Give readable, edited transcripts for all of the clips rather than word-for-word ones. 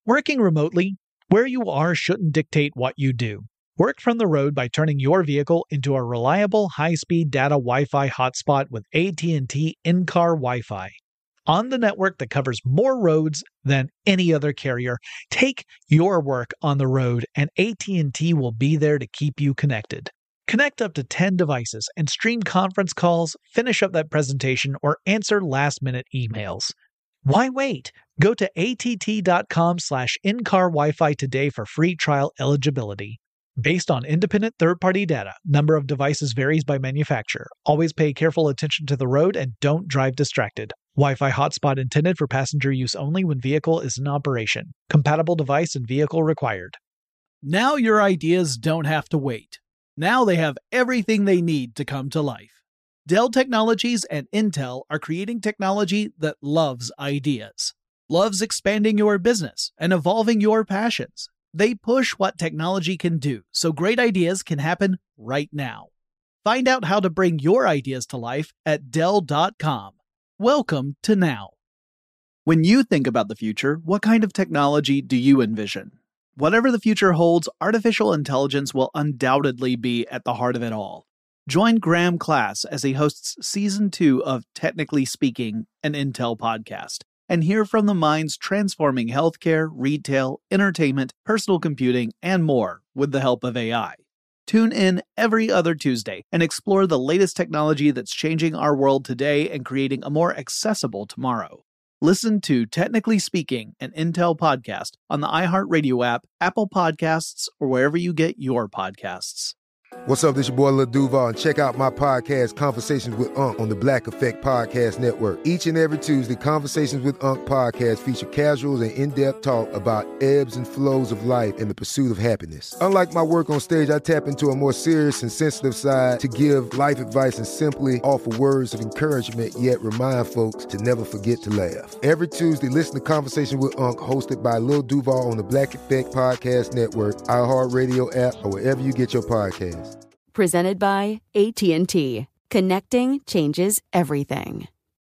Working remotely, where you are shouldn't dictate what you do. Work from the road by turning your vehicle into a reliable high-speed data Wi-Fi hotspot with AT&T in-car Wi-Fi. On the network that covers more roads than any other carrier, take your work on the road and AT&T will be there to keep you connected. Connect up to 10 devices and stream conference calls, finish up that presentation, or answer last-minute emails. Why wait? Go to att.com/in-car Wi-Fi today for free trial eligibility. Based on independent third-party data, number of devices varies by manufacturer. Always pay careful attention to the road and don't drive distracted. Wi-Fi hotspot intended for passenger use only when vehicle is in operation. Compatible device and vehicle required. Now your ideas don't have to wait. Now they have everything they need to come to life. Dell Technologies and Intel are creating technology that loves ideas, loves expanding your business and evolving your passions. They push what technology can do so great ideas can happen right now. Find out how to bring your ideas to life at Dell.com. Welcome to now. When you think about the future, what kind of technology do you envision? Whatever the future holds, artificial intelligence will undoubtedly be at the heart of it all. Join Graham Class as he hosts Season 2 of Technically Speaking, an Intel podcast, and hear from the minds transforming healthcare, retail, entertainment, personal computing, and more with the help of AI. Tune in every other Tuesday and explore the latest technology that's changing our world today and creating a more accessible tomorrow. Listen to Technically Speaking, an Intel podcast on the iHeartRadio app, Apple Podcasts, or wherever you get your podcasts. What's up, this your boy Lil Duval, and check out my podcast, Conversations with Unc, on the Black Effect Podcast Network. Each and every Tuesday, Conversations with Unc podcast feature casual and in-depth talk about ebbs and flows of life and the pursuit of happiness. Unlike my work on stage, I tap into a more serious and sensitive side to give life advice and simply offer words of encouragement, yet remind folks to never forget to laugh. Every Tuesday, listen to Conversations with Unc, hosted by Lil Duval on the Black Effect Podcast Network, iHeartRadio app, or wherever you get your podcasts. Presented by AT&T. Connecting changes everything.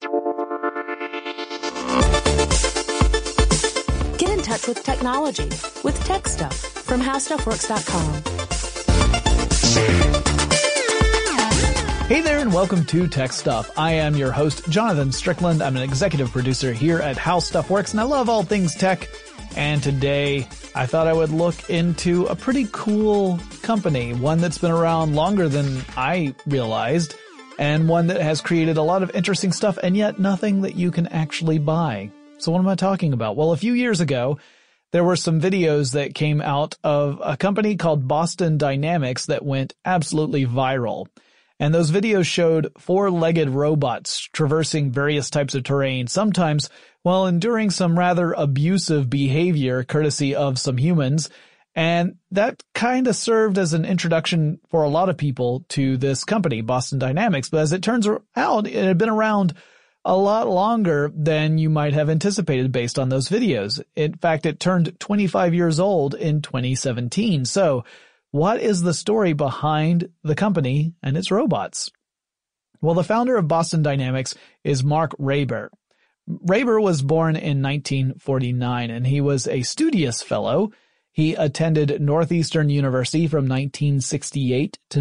Get in touch with technology with Tech Stuff from HowStuffWorks.com. Hey there, and welcome to Tech Stuff. I am your host, Jonathan Strickland. I'm an executive producer here at How Stuff Works, and I love all things tech. And today, I thought I would look into a pretty cool company, one that's been around longer than I realized, and one that has created a lot of interesting stuff, and yet nothing that you can actually buy. So what am I talking about? Well, a few years ago, there were some videos that came out of a company called Boston Dynamics that went absolutely viral. And those videos showed four-legged robots traversing various types of terrain, sometimes while enduring some rather abusive behavior courtesy of some humans. And that kind of served as an introduction for a lot of people to this company, Boston Dynamics. But as it turns out, it had been around a lot longer than you might have anticipated based on those videos. In fact, it turned 25 years old in 2017. So what is the story behind the company and its robots? Well, the founder of Boston Dynamics is Mark Raber. Raber was born in 1949, and he was a studious fellow. He attended Northeastern University from 1968 to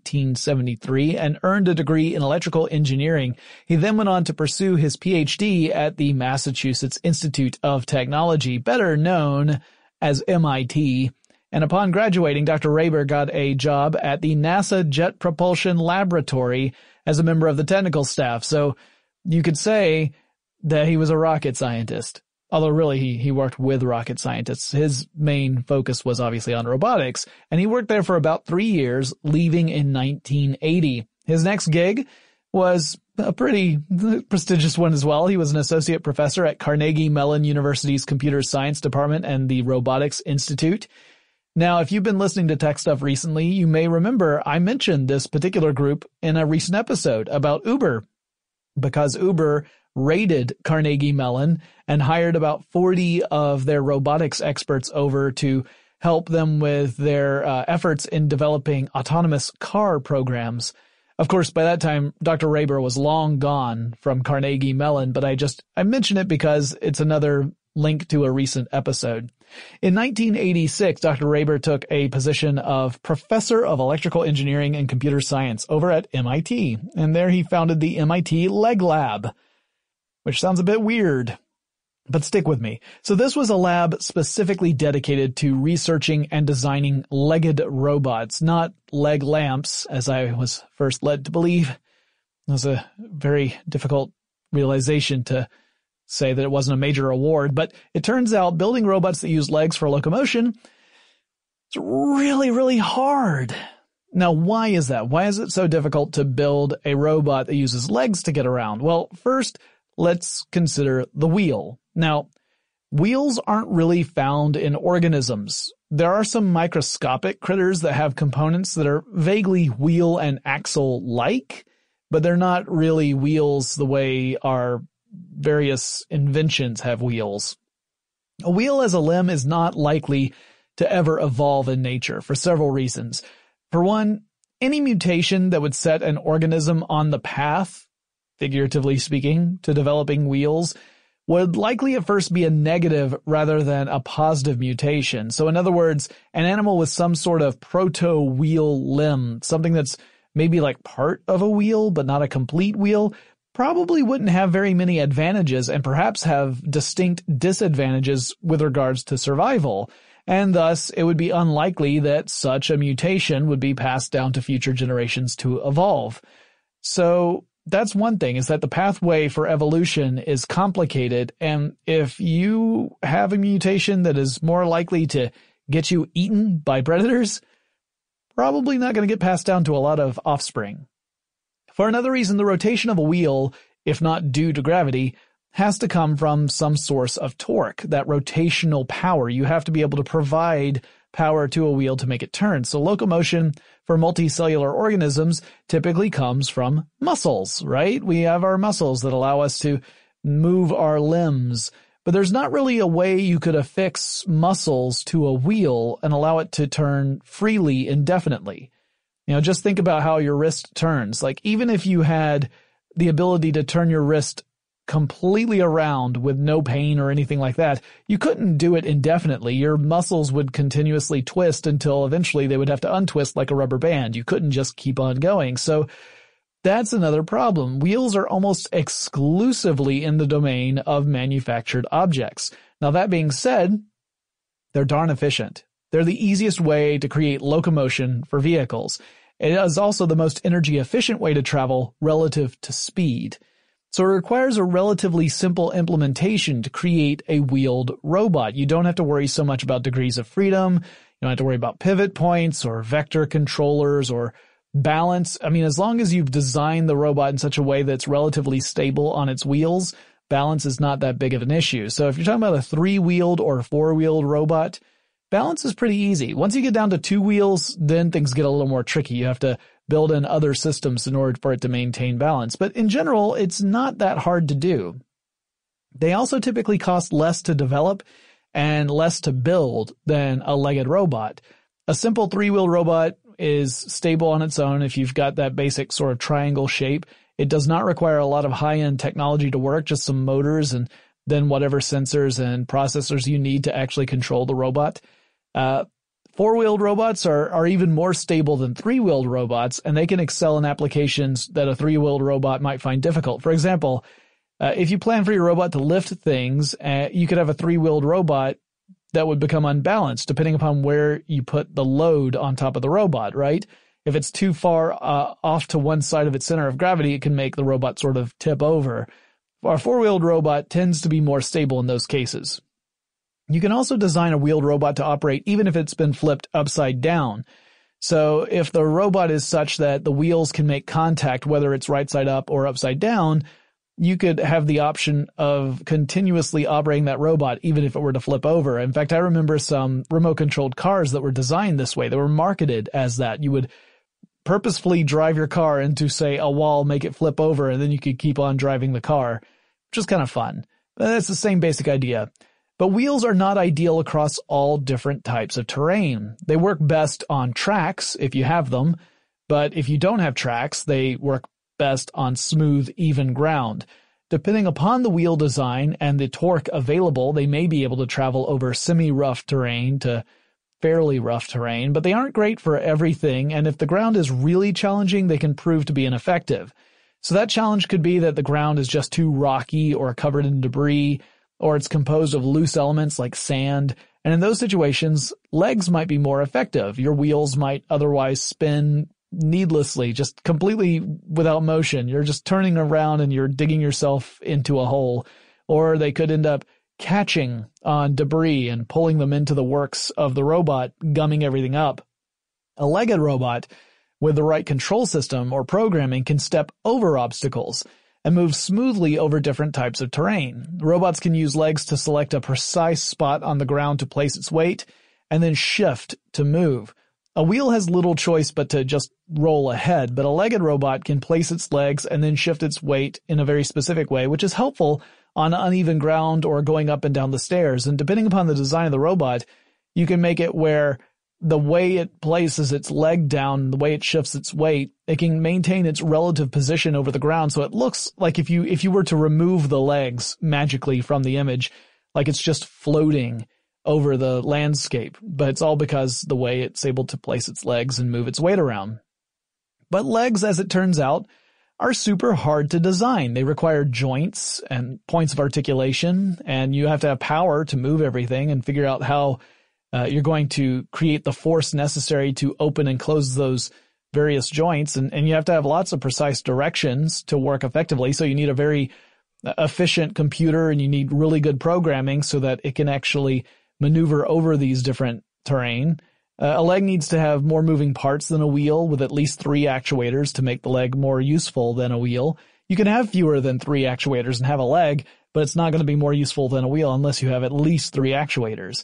1973 and earned a degree in electrical engineering. He then went on to pursue his PhD at the Massachusetts Institute of Technology, better known as MIT. And upon graduating, Dr. Raber got a job at the NASA Jet Propulsion Laboratory as a member of the technical staff. So you could say that he was a rocket scientist. Although really he worked with rocket scientists. His main focus was obviously on robotics, and he worked there for about 3 years, leaving in 1980. His next gig was a pretty prestigious one as well. He was an associate professor at Carnegie Mellon University's Computer Science Department and the Robotics Institute. Now, if you've been listening to Tech Stuff recently, you may remember I mentioned this particular group in a recent episode about Uber, because Uber raided Carnegie Mellon and hired about 40 of their robotics experts over to help them with their efforts in developing autonomous car programs. Of course, by that time, Dr. Raber was long gone from Carnegie Mellon, but I mention it because it's another link to a recent episode. In 1986, Dr. Raber took a position of Professor of Electrical Engineering and Computer Science over at MIT, and there he founded the MIT Leg Lab, which sounds a bit weird, but stick with me. So this was a lab specifically dedicated to researching and designing legged robots, not leg lamps, as I was first led to believe. It was a very difficult realization to say that it wasn't a major award, but it turns out building robots that use legs for locomotion is really, really hard. Now, why is that? Why is it so difficult to build a robot that uses legs to get around? Well, first, let's consider the wheel. Now, wheels aren't really found in organisms. There are some microscopic critters that have components that are vaguely wheel and axle-like, but they're not really wheels the way our various inventions have wheels. A wheel as a limb is not likely to ever evolve in nature for several reasons. For one, any mutation that would set an organism on the path, figuratively speaking, to developing wheels would likely at first be a negative rather than a positive mutation. So in other words, an animal with some sort of proto-wheel limb, something that's maybe like part of a wheel but not a complete wheel, probably wouldn't have very many advantages and perhaps have distinct disadvantages with regards to survival. And thus, it would be unlikely that such a mutation would be passed down to future generations to evolve. So that's one thing, is that the pathway for evolution is complicated, and if you have a mutation that is more likely to get you eaten by predators, probably not going to get passed down to a lot of offspring. For another reason, the rotation of a wheel, if not due to gravity, has to come from some source of torque, that rotational power. You have to be able to provide power to a wheel to make it turn. So locomotion for multicellular organisms typically comes from muscles, right? We have our muscles that allow us to move our limbs, but there's not really a way you could affix muscles to a wheel and allow it to turn freely indefinitely. Just think about how your wrist turns. Like, even if you had the ability to turn your wrist completely around with no pain or anything like that, you couldn't do it indefinitely. Your muscles would continuously twist until eventually they would have to untwist like a rubber band. You couldn't just keep on going. So that's another problem. Wheels are almost exclusively in the domain of manufactured objects. Now, that being said, they're darn efficient. They're the easiest way to create locomotion for vehicles. It is also the most energy efficient way to travel relative to speed. So it requires a relatively simple implementation to create a wheeled robot. You don't have to worry so much about degrees of freedom. You don't have to worry about pivot points or vector controllers or balance. I mean, as long as you've designed the robot in such a way that's relatively stable on its wheels, balance is not that big of an issue. So if you're talking about a 3-wheeled or 4-wheeled robot, balance is pretty easy. Once you get down to 2 wheels, then things get a little more tricky. You have to build in other systems in order for it to maintain balance. But in general, it's not that hard to do. They also typically cost less to develop and less to build than a legged robot. A simple 3-wheel robot is stable on its own if you've got that basic sort of triangle shape. It does not require a lot of high-end technology to work, just some motors and then whatever sensors and processors you need to actually control the robot. 4-wheeled robots are even more stable than 3-wheeled robots, and they can excel in applications that a 3-wheeled robot might find difficult. For example, if you plan for your robot to lift things, you could have a 3-wheeled robot that would become unbalanced depending upon where you put the load on top of the robot, right? If it's too far off to one side of its center of gravity, it can make the robot sort of tip over. Our 4-wheeled robot tends to be more stable in those cases. You can also design a wheeled robot to operate even if it's been flipped upside down. So if the robot is such that the wheels can make contact, whether it's right side up or upside down, you could have the option of continuously operating that robot even if it were to flip over. In fact, I remember some remote-controlled cars that were designed this way. They were marketed as that. You would purposefully drive your car into, say, a wall, make it flip over, and then you could keep on driving the car, which is kind of fun. That's the same basic idea. But wheels are not ideal across all different types of terrain. They work best on tracks if you have them, but if you don't have tracks, they work best on smooth, even ground. depending upon the wheel design and the torque available, they may be able to travel over semi-rough terrain to fairly rough terrain, but they aren't great for everything, and if the ground is really challenging, they can prove to be ineffective. So that challenge could be that the ground is just too rocky or covered in debris, or it's composed of loose elements like sand, and in those situations, legs might be more effective. Your wheels might otherwise spin needlessly, just completely without motion. You're just turning around and you're digging yourself into a hole, or they could end up catching on debris and pulling them into the works of the robot, gumming everything up. A legged robot with the right control system or programming can step over obstacles and move smoothly over different types of terrain. Robots can use legs to select a precise spot on the ground to place its weight and then shift to move. A wheel has little choice but to just roll ahead, but a legged robot can place its legs and then shift its weight in a very specific way, which is helpful on uneven ground or going up and down the stairs. And depending upon the design of the robot, you can make it where the way it places its leg down, the way it shifts its weight, it can maintain its relative position over the ground. So it looks like if you were to remove the legs magically from the image, like it's just floating over the landscape, but it's all because the way it's able to place its legs and move its weight around. But legs, as it turns out, are super hard to design. They require joints and points of articulation, and you have to have power to move everything and figure out how you're going to create the force necessary to open and close those various joints, and you have to have lots of precise directions to work effectively, so you need a very efficient computer and you need really good programming so that it can actually maneuver over these different terrain. A leg needs to have more moving parts than a wheel, with at least 3 actuators to make the leg more useful than a wheel. You can have fewer than 3 actuators and have a leg, but it's not going to be more useful than a wheel unless you have at least 3 actuators.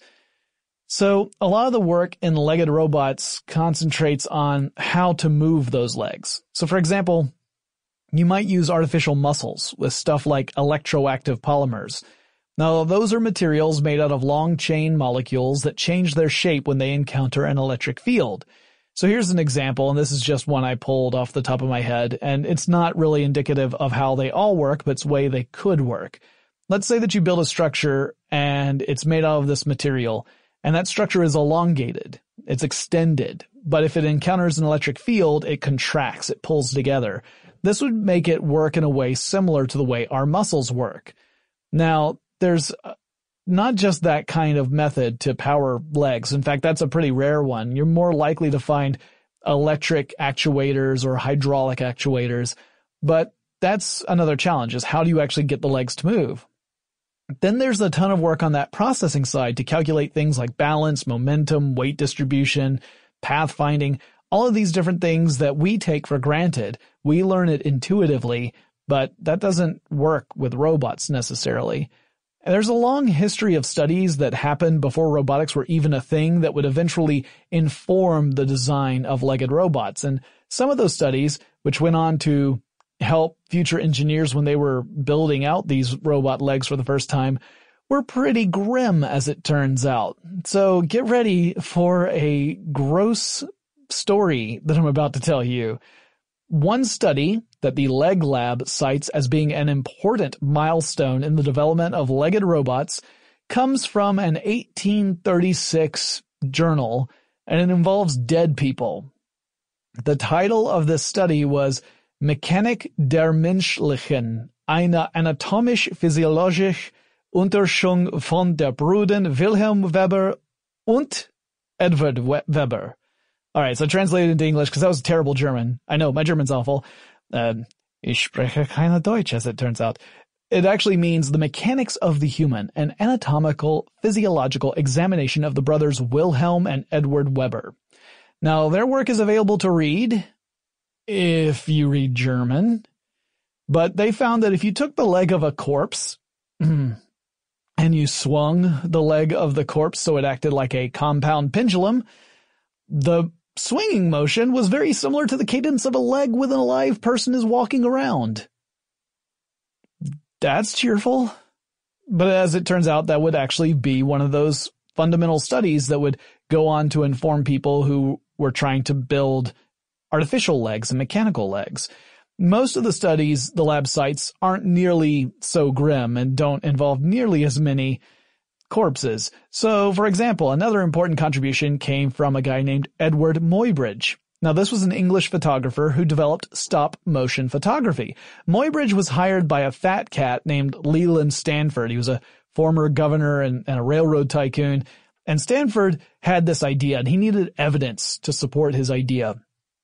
So a lot of the work in legged robots concentrates on how to move those legs. So for example, you might use artificial muscles with stuff like electroactive polymers. Now, those are materials made out of long chain molecules that change their shape when they encounter an electric field. So here's an example, and this is just one I pulled off the top of my head, and it's not really indicative of how they all work, but it's the way they could work. Let's say that you build a structure and it's made out of this material, and that structure is elongated. It's extended. But if it encounters an electric field, it contracts, it pulls together. This would make it work in a way similar to the way our muscles work. Now, there's not just that kind of method to power legs. In fact, that's a pretty rare one. You're more likely to find electric actuators or hydraulic actuators. But that's another challenge, is how do you actually get the legs to move? Then there's a ton of work on that processing side to calculate things like balance, momentum, weight distribution, path finding, all of these different things that we take for granted. We learn it intuitively, but that doesn't work with robots necessarily. And there's a long history of studies that happened before robotics were even a thing that would eventually inform the design of legged robots. And some of those studies, which went on to help future engineers when they were building out these robot legs for the first time, were pretty grim, as it turns out. So get ready for a gross story that I'm about to tell you. One study that the Leg Lab cites as being an important milestone in the development of legged robots comes from an 1836 journal, and it involves dead people. The title of this study was Mechanik der Menschlichen, eine anatomisch-physiologische Untersuchung von der Brüdern Wilhelm Weber und Edward Weber. All right, so translated into English, because that was a terrible German. I know, my German's awful. Ich spreche keine Deutsch, as it turns out. It actually means the mechanics of the human, an anatomical, physiological examination of the brothers Wilhelm and Edward Weber. Now, their work is available to read, if you read German, but they found that if you took the leg of a corpse and you swung the leg of the corpse so it acted like a compound pendulum, the swinging motion was very similar to the cadence of a leg when a live person is walking around. That's cheerful. But as it turns out, that would actually be one of those fundamental studies that would go on to inform people who were trying to build artificial legs and mechanical legs. Most of the studies the lab cites aren't nearly so grim and don't involve nearly as many corpses. So, for example, another important contribution came from a guy named Edward Muybridge. Now, this was an English photographer who developed stop-motion photography. Muybridge was hired by a fat cat named Leland Stanford. He was a former governor and a railroad tycoon. And Stanford had this idea, and he needed evidence to support his idea.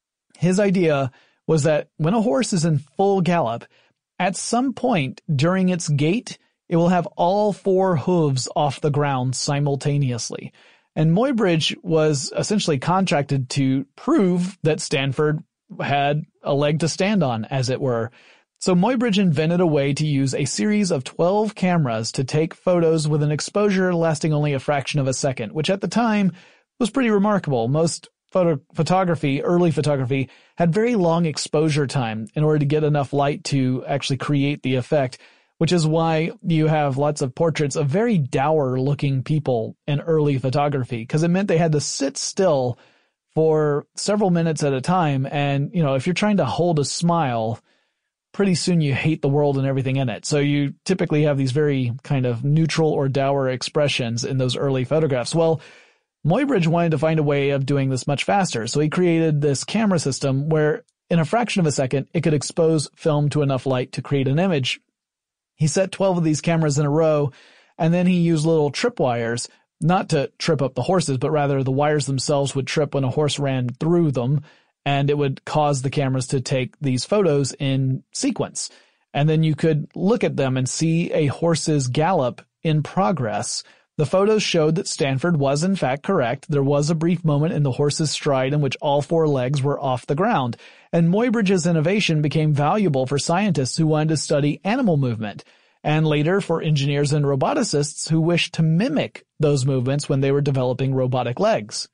His idea was that when a horse is in full gallop, at some point during its gait, it will have all 4 hooves off the ground simultaneously. And Muybridge was essentially contracted to prove that Stanford had a leg to stand on, as it were. So Muybridge invented a way to use a series of 12 cameras to take photos with an exposure lasting only a fraction of a second, which at the time was pretty remarkable. Most photography, early photography, had very long exposure time in order to get enough light to actually create the effect, which is why you have lots of portraits of very dour-looking people in early photography, because it meant they had to sit still for several minutes at a time. And, if you're trying to hold a smile, pretty soon you hate the world and everything in it. So you typically have these very kind of neutral or dour expressions in those early photographs. Well, Muybridge wanted to find a way of doing this much faster, so he created this camera system where, in a fraction of a second, it could expose film to enough light to create an image. He set 12 of these cameras in a row, and then he used little tripwires, not to trip up the horses, but rather the wires themselves would trip when a horse ran through them, and it would cause the cameras to take these photos in sequence. And then you could look at them and see a horse's gallop in progress. The photos showed that Stanford was in fact correct. There was a brief moment in the horse's stride in which all 4 legs were off the ground. And Muybridge's innovation became valuable for scientists who wanted to study animal movement, and later for engineers and roboticists who wished to mimic those movements when they were developing robotic legs.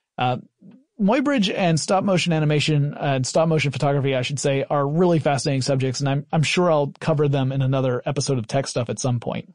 Muybridge and stop-motion animation and stop-motion photography, I should say, are really fascinating subjects, and I'm sure I'll cover them in another episode of Tech Stuff at some point.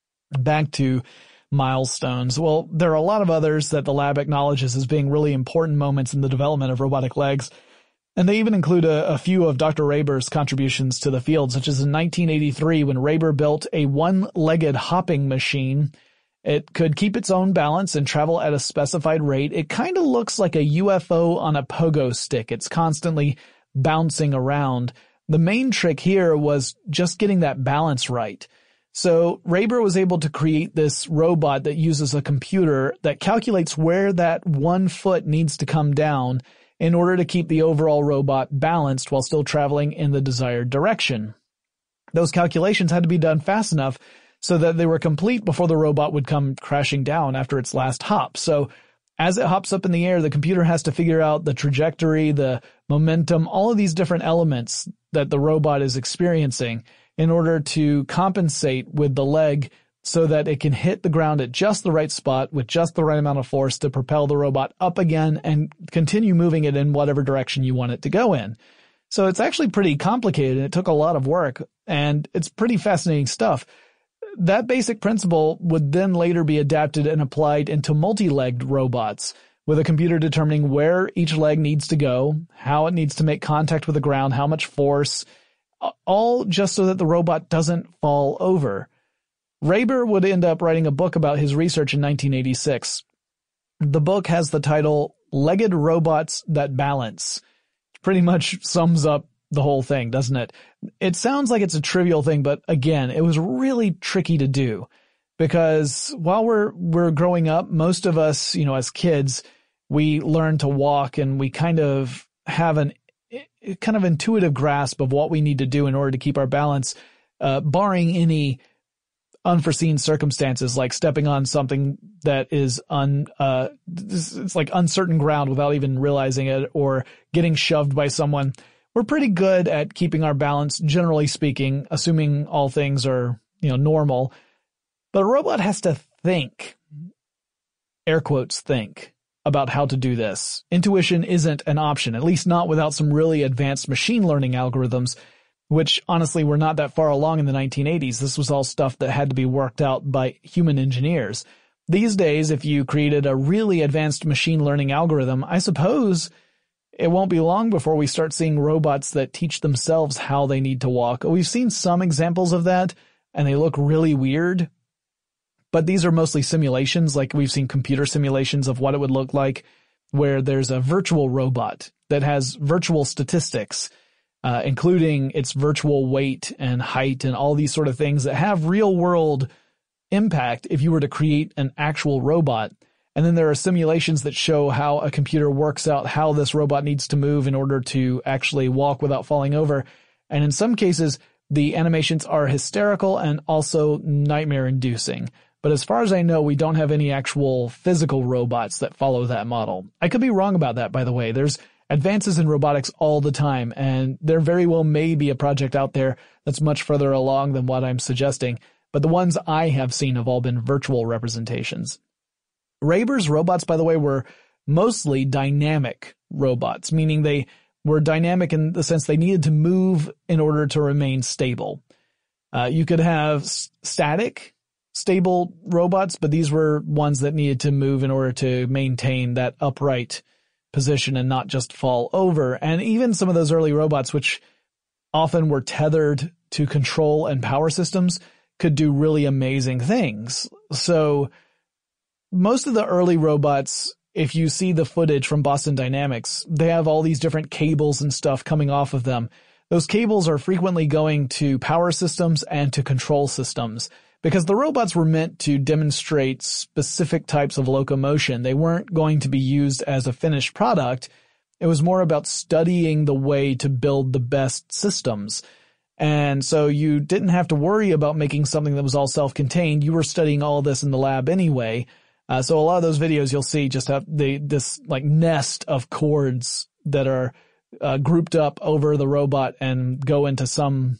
Back to milestones. Well, there are a lot of others that the lab acknowledges as being really important moments in the development of robotic legs, and they even include a few of Dr. Raber's contributions to the field, such as in 1983 when Raber built a one-legged hopping machine. It could keep its own balance and travel at a specified rate. It kind of looks like a UFO on a pogo stick. It's constantly bouncing around. The main trick here was just getting that balance right. So Raber was able to create this robot that uses a computer that calculates where that one foot needs to come down in order to keep the overall robot balanced while still traveling in the desired direction. Those calculations had to be done fast enough so that they were complete before the robot would come crashing down after its last hop. So as it hops up in the air, the computer has to figure out the trajectory, the momentum, all of these different elements that the robot is experiencing in order to compensate with the leg so that it can hit the ground at just the right spot with just the right amount of force to propel the robot up again and continue moving it in whatever direction you want it to go in. So it's actually pretty complicated, and it took a lot of work, and it's pretty fascinating stuff. That basic principle would then later be adapted and applied into multi-legged robots, with a computer determining where each leg needs to go, how it needs to make contact with the ground, how much force, all just so that the robot doesn't fall over. Raber would end up writing a book about his research in 1986. The book has the title Legged Robots That Balance. Pretty much sums up the whole thing, doesn't it? It sounds like it's a trivial thing, but again, it was really tricky to do because while we're growing up, most of us, as kids, we learn to walk and we kind of have an kind of intuitive grasp of what we need to do in order to keep our balance, barring any unforeseen circumstances like stepping on something that is it's like uncertain ground without even realizing it, or getting shoved by someone. We're pretty good at keeping our balance, generally speaking, assuming all things are, normal. But a robot has to think, air quotes, think about how to do this. Intuition isn't an option, at least not without some really advanced machine learning algorithms, which honestly were not that far along in the 1980s. This was all stuff that had to be worked out by human engineers. These days, if you created a really advanced machine learning algorithm, I suppose it won't be long before we start seeing robots that teach themselves how they need to walk. We've seen some examples of that, and they look really weird. But these are mostly simulations, like we've seen computer simulations of what it would look like, where there's a virtual robot that has virtual statistics, including its virtual weight and height and all these sort of things that have real-world impact if you were to create an actual robot. And then there are simulations that show how a computer works out how this robot needs to move in order to actually walk without falling over. And in some cases, the animations are hysterical and also nightmare-inducing. But as far as I know, we don't have any actual physical robots that follow that model. I could be wrong about that, by the way. There's advances in robotics all the time, and there very well may be a project out there that's much further along than what I'm suggesting. But the ones I have seen have all been virtual representations. Raber's robots, by the way, were mostly dynamic robots, meaning they were dynamic in the sense they needed to move in order to remain stable. You could have static, stable robots, but these were ones that needed to move in order to maintain that upright position and not just fall over. And even some of those early robots, which often were tethered to control and power systems, could do really amazing things. So most of the early robots, if you see the footage from Boston Dynamics, they have all these different cables and stuff coming off of them. Those cables are frequently going to power systems and to control systems, because the robots were meant to demonstrate specific types of locomotion. They weren't going to be used as a finished product. It was more about studying the way to build the best systems. And so you didn't have to worry about making something that was all self-contained. You were studying all this in the lab anyway. So a lot of those videos you'll see just have this like nest of cords that are grouped up over the robot and go into some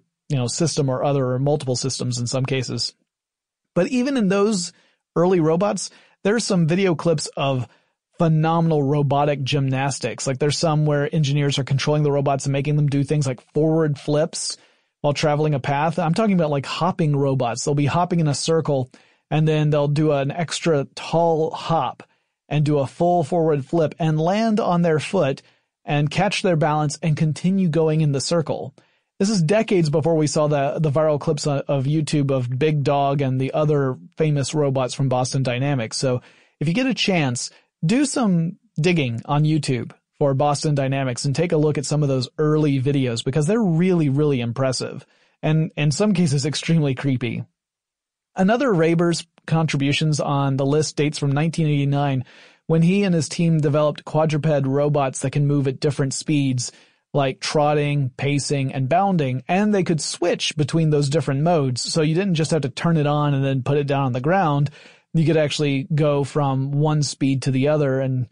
system or other, or multiple systems in some cases. But even in those early robots, there's some video clips of phenomenal robotic gymnastics. Like there's some where engineers are controlling the robots and making them do things like forward flips while traveling a path. I'm talking about like hopping robots. They'll be hopping in a circle and then they'll do an extra tall hop and do a full forward flip and land on their foot and catch their balance and continue going in the circle. This is decades before we saw the viral clips of YouTube of Big Dog and the other famous robots from Boston Dynamics. So if you get a chance, do some digging on YouTube for Boston Dynamics and take a look at some of those early videos, because they're really, really impressive and in some cases extremely creepy. Another Raber's contributions on the list dates from 1989, when he and his team developed quadruped robots that can move at different speeds, like trotting, pacing, and bounding, and they could switch between those different modes. So you didn't just have to turn it on and then put it down on the ground. You could actually go from one speed to the other and,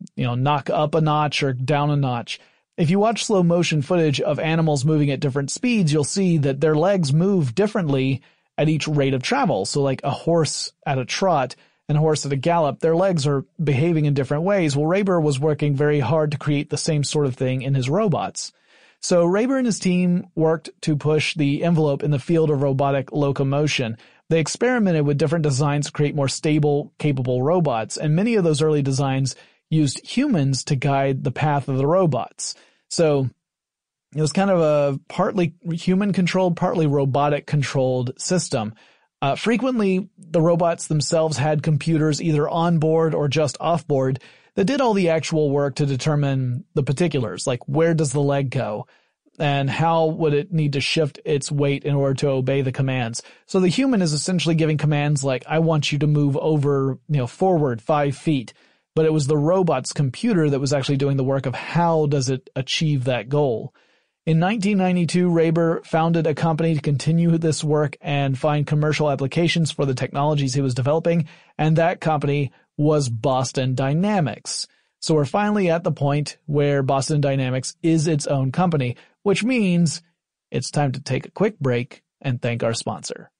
knock up a notch or down a notch. If you watch slow motion footage of animals moving at different speeds, you'll see that their legs move differently at each rate of travel. So like a horse at a trot and a horse at a gallop, their legs are behaving in different ways. Well, Raber was working very hard to create the same sort of thing in his robots. So Raber and his team worked to push the envelope in the field of robotic locomotion. They experimented with different designs to create more stable, capable robots, and many of those early designs used humans to guide the path of the robots. So it was kind of a partly human-controlled, partly robotic-controlled system. Frequently, the robots themselves had computers either on board or just off board that did all the actual work to determine the particulars, like where does the leg go and how would it need to shift its weight in order to obey the commands. So the human is essentially giving commands like, I want you to move over, forward 5 feet. But it was the robot's computer that was actually doing the work of how does it achieve that goal. In 1992, Raber founded a company to continue this work and find commercial applications for the technologies he was developing, and that company was Boston Dynamics. So we're finally at the point where Boston Dynamics is its own company, which means it's time to take a quick break and thank our sponsor.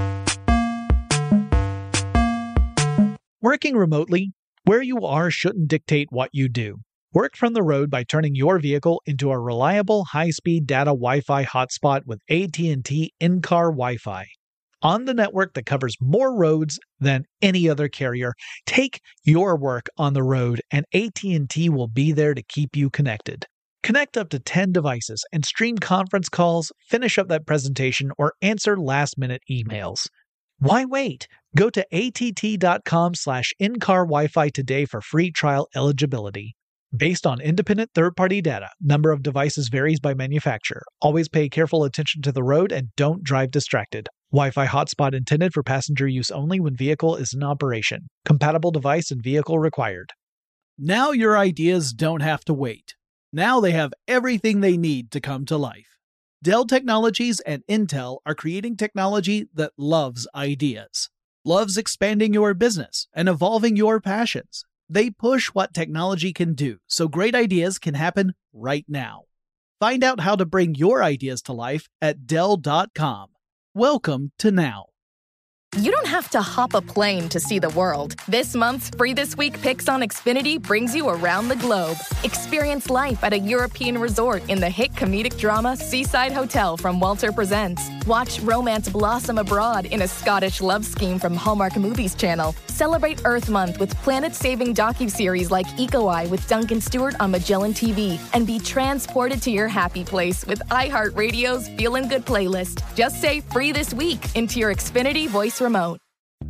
Working remotely, where you are shouldn't dictate what you do. Work from the road by turning your vehicle into a reliable high-speed data Wi-Fi hotspot with AT&T in-car Wi-Fi. on the network that covers more roads than any other carrier. Take your work on the road, and AT&T will be there to keep you connected. Connect up to 10 devices and stream conference calls, finish up that presentation, or answer last-minute emails. Why wait? Go to att.com/in-car Wi-Fi today for free trial eligibility. Based on independent third-party data, number of devices varies by manufacturer. Always pay careful attention to the road and don't drive distracted. Wi-Fi hotspot intended for passenger use only when vehicle is in operation. Compatible device and vehicle required. Now your ideas don't have to wait. Now they have everything they need to come to life. Dell Technologies and Intel are creating technology that loves ideas, loves expanding your business and evolving your passions. They push what technology can do so great ideas can happen right now. Find out how to bring your ideas to life at Dell.com. Welcome to now. You don't have to hop a plane to see the world. This month's Free This Week Picks on Xfinity brings you around the globe. Experience life at a European resort in the hit comedic drama Seaside Hotel from Walter Presents. Watch romance blossom abroad in a Scottish love scheme from Hallmark Movies Channel. Celebrate Earth Month with planet-saving docuseries like Eco-Eye with Duncan Stewart on Magellan TV. And be transported to your happy place with iHeartRadio's Feelin' Good playlist. Just say Free This Week into your Xfinity voice remote.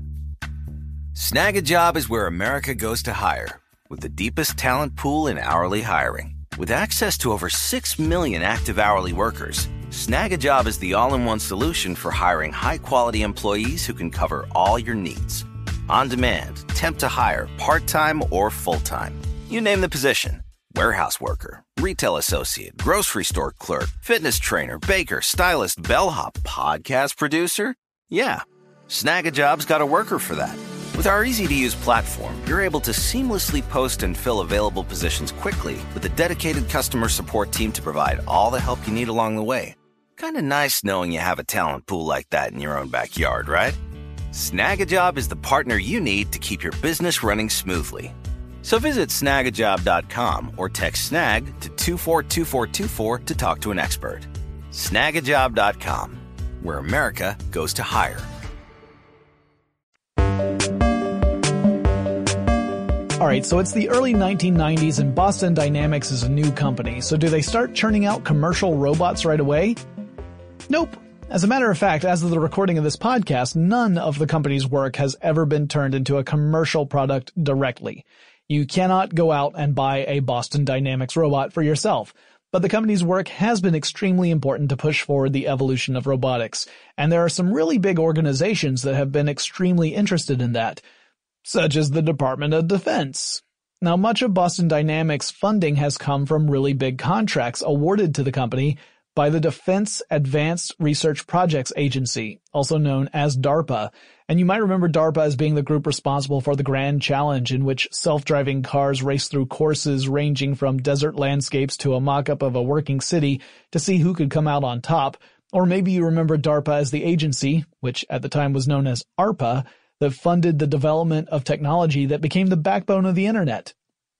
Snag a Job is where America goes to hire, with the deepest talent pool in hourly hiring. With access to over 6 million active hourly workers, Snag a Job is the all-in-one solution for hiring high-quality employees who can cover all your needs. On demand, temp to hire, part-time or full-time. You name the position. Warehouse worker, retail associate, grocery store clerk, fitness trainer, baker, stylist, bellhop, podcast producer. Yeah, Snag a Job's got a worker for that. With our easy-to-use platform, you're able to seamlessly post and fill available positions quickly with a dedicated customer support team to provide all the help you need along the way. Kinda nice knowing you have a talent pool like that in your own backyard, right? Snag a Job is the partner you need to keep your business running smoothly. So visit snagajob.com or text SNAG to 242424 to talk to an expert. Snagajob.com, where America goes to hire. All right, so it's the early 1990s and Boston Dynamics is a new company. So do they start churning out commercial robots right away? Nope. As a matter of fact, as of the recording of this podcast, none of the company's work has ever been turned into a commercial product directly. You cannot go out and buy a Boston Dynamics robot for yourself. But the company's work has been extremely important to push forward the evolution of robotics. And there are some really big organizations that have been extremely interested in that, such as the Department of Defense. Now, much of Boston Dynamics' funding has come from really big contracts awarded to the company by the Defense Advanced Research Projects Agency, also known as DARPA. And you might remember DARPA as being the group responsible for the Grand Challenge, in which self-driving cars race through courses ranging from desert landscapes to a mock-up of a working city to see who could come out on top. Or maybe you remember DARPA as the agency, which at the time was known as ARPA, that funded the development of technology that became the backbone of the Internet.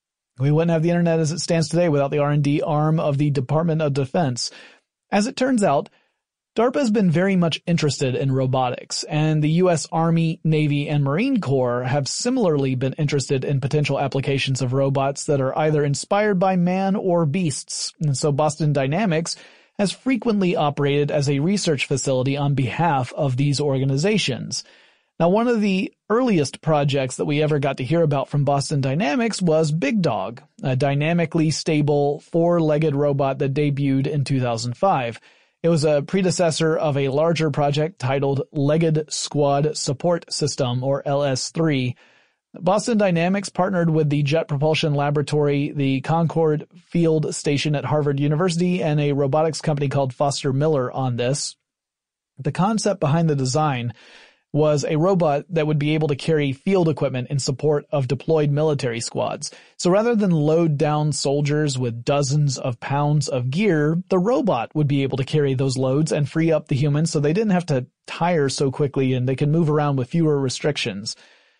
We wouldn't have the Internet as it stands today without the R&D arm of the Department of Defense. As it turns out, DARPA has been very much interested in robotics, and the U.S. Army, Navy, and Marine Corps have similarly been interested in potential applications of robots that are either inspired by man or beasts. And so Boston Dynamics has frequently operated as a research facility on behalf of these organizations. Now, one of the earliest projects that we ever got to hear about from Boston Dynamics was Big Dog, a dynamically stable four-legged robot that debuted in 2005. It was a predecessor of a larger project titled Legged Squad Support System, or LS3. Boston Dynamics partnered with the Jet Propulsion Laboratory, the Concord Field Station at Harvard University, and a robotics company called Foster Miller on this. The concept behind the design was a robot that would be able to carry field equipment in support of deployed military squads. So rather than load down soldiers with dozens of pounds of gear, the robot would be able to carry those loads and free up the humans so they didn't have to tire so quickly and they could move around with fewer restrictions.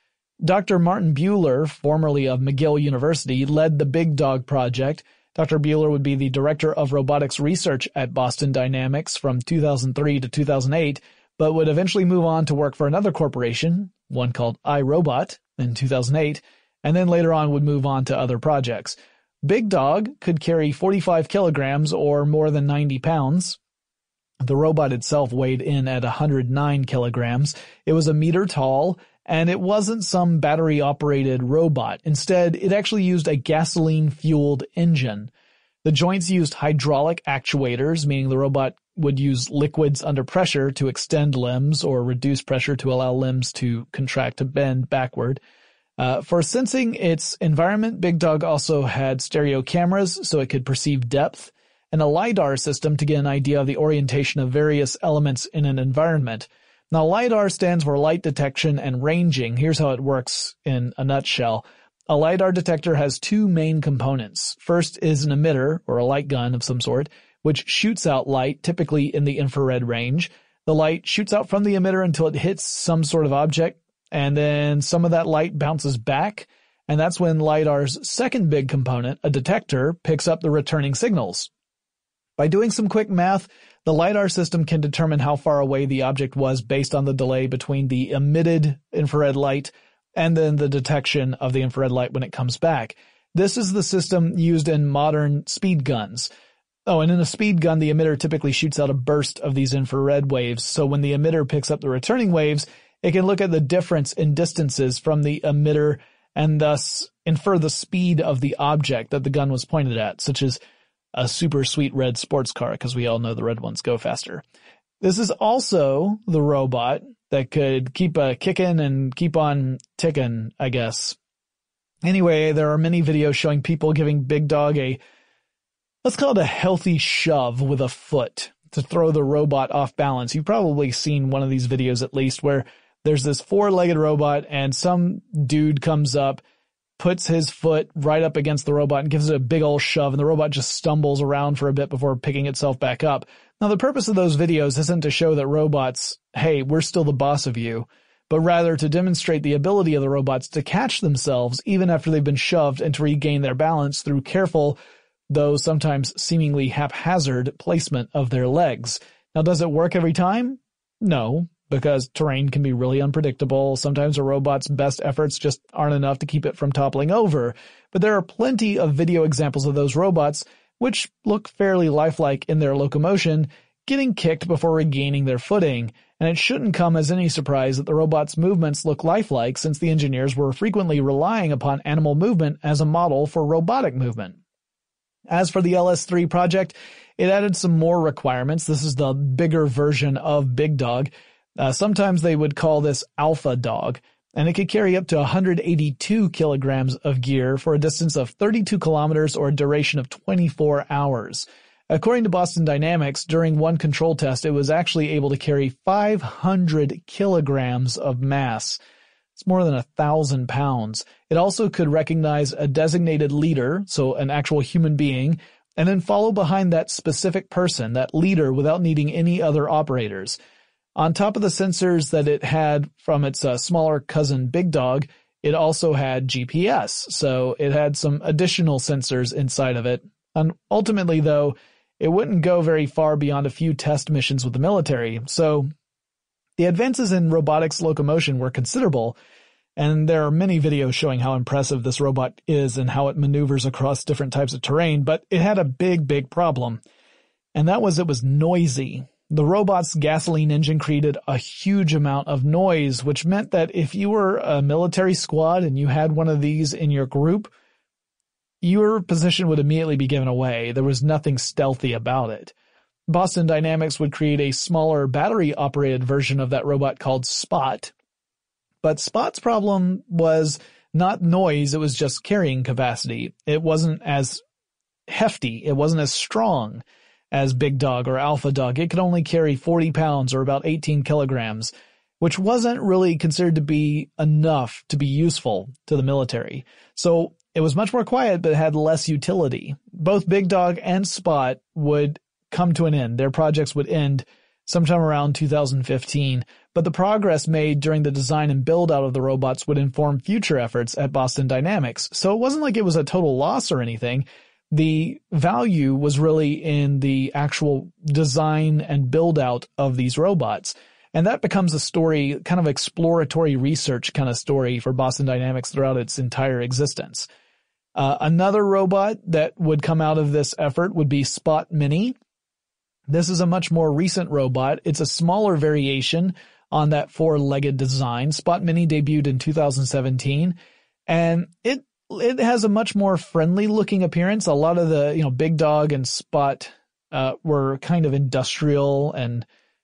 Dr. Martin Buehler, formerly of McGill University, led the Big Dog project. Dr. Buehler would be the director of robotics research at Boston Dynamics from 2003 to 2008. but would eventually move on to work for another corporation, one called iRobot, in 2008, and then later on would move on to other projects. Big Dog could carry 45 kilograms or more than 90 pounds. The robot itself weighed in at 109 kilograms. It was a meter tall, and it wasn't some battery-operated robot. Instead, it actually used a gasoline-fueled engine. The joints used hydraulic actuators, meaning the robot would use liquids under pressure to extend limbs or reduce pressure to allow limbs to contract to bend backward. For sensing its environment, Big Dog also had stereo cameras so it could perceive depth, and a LiDAR system to get an idea of the orientation of various elements in an environment. Now, LiDAR stands for light detection and ranging. Here's how it works in a nutshell. A LiDAR detector has two main components. First is an emitter, or a light gun of some sort, which shoots out light, typically in the infrared range. The light shoots out from the emitter until it hits some sort of object, and then some of that light bounces back, and that's when LiDAR's second big component, a detector, picks up the returning signals. By doing some quick math, the LiDAR system can determine how far away the object was based on the delay between the emitted infrared light and then the detection of the infrared light when it comes back. This is the system used in modern speed guns. Oh, and in a speed gun, the emitter typically shoots out a burst of these infrared waves, so when the emitter picks up the returning waves, it can look at the difference in distances from the emitter and thus infer the speed of the object that the gun was pointed at, such as a super sweet red sports car, because we all know the red ones go faster. This is also the robot that could keep kicking and keep on ticking, I guess. Anyway, there are many videos showing people giving Big Dog let's call it a healthy shove with a foot to throw the robot off balance. You've probably seen one of these videos at least where there's this four-legged robot and some dude comes up, puts his foot right up against the robot and gives it a big old shove, and the robot just stumbles around for a bit before picking itself back up. Now, the purpose of those videos isn't to show that robots, hey, we're still the boss of you, but rather to demonstrate the ability of the robots to catch themselves even after they've been shoved and to regain their balance through careful, though sometimes seemingly haphazard, placement of their legs. Now, does it work every time? No, because terrain can be really unpredictable. Sometimes a robot's best efforts just aren't enough to keep it from toppling over. But there are plenty of video examples of those robots, which look fairly lifelike in their locomotion, getting kicked before regaining their footing. And it shouldn't come as any surprise that the robot's movements look lifelike, since the engineers were frequently relying upon animal movement as a model for robotic movement. As for the LS3 project, it added some more requirements. This is the bigger version of Big Dog. Sometimes they would call this Alpha Dog, and it could carry up to 182 kilograms of gear for a distance of 32 kilometers or a duration of 24 hours. According to Boston Dynamics, during one control test, it was actually able to carry 500 kilograms of mass. It's more than 1,000 pounds. It also could recognize a designated leader, so an actual human being, and then follow behind that specific person, that leader, without needing any other operators. On top of the sensors that it had from its smaller cousin Big Dog, it also had GPS, so it had some additional sensors inside of it. And ultimately, though, it wouldn't go very far beyond a few test missions with the military, so the advances in robotics locomotion were considerable, and there are many videos showing how impressive this robot is and how it maneuvers across different types of terrain, but it had a big problem, and that was it was noisy. The robot's gasoline engine created a huge amount of noise, which meant that if you were a military squad and you had one of these in your group, your position would immediately be given away. There was nothing stealthy about it. Boston Dynamics would create a smaller battery-operated version of that robot called Spot. But Spot's problem was not noise, it was just carrying capacity. It wasn't as hefty, it wasn't as strong as Big Dog or Alpha Dog. It could only carry 40 pounds or about 18 kilograms, which wasn't really considered to be enough to be useful to the military. So it was much more quiet, but had less utility. Both Big Dog and Spot would come to an end. Their projects would end sometime around 2015, but the progress made during the design and build out of the robots would inform future efforts at Boston Dynamics. So it wasn't like it was a total loss or anything. The value was really in the actual design and build out of these robots. And that becomes a story, kind of exploratory research kind of story for Boston Dynamics throughout its entire existence. Another robot that would come out of this effort would be Spot Mini. This is a much more recent robot. It's a smaller variation on that four-legged design. Spot Mini debuted in 2017, and it has a much more friendly-looking appearance. A lot of the, Big Dog and Spot were kind of industrial and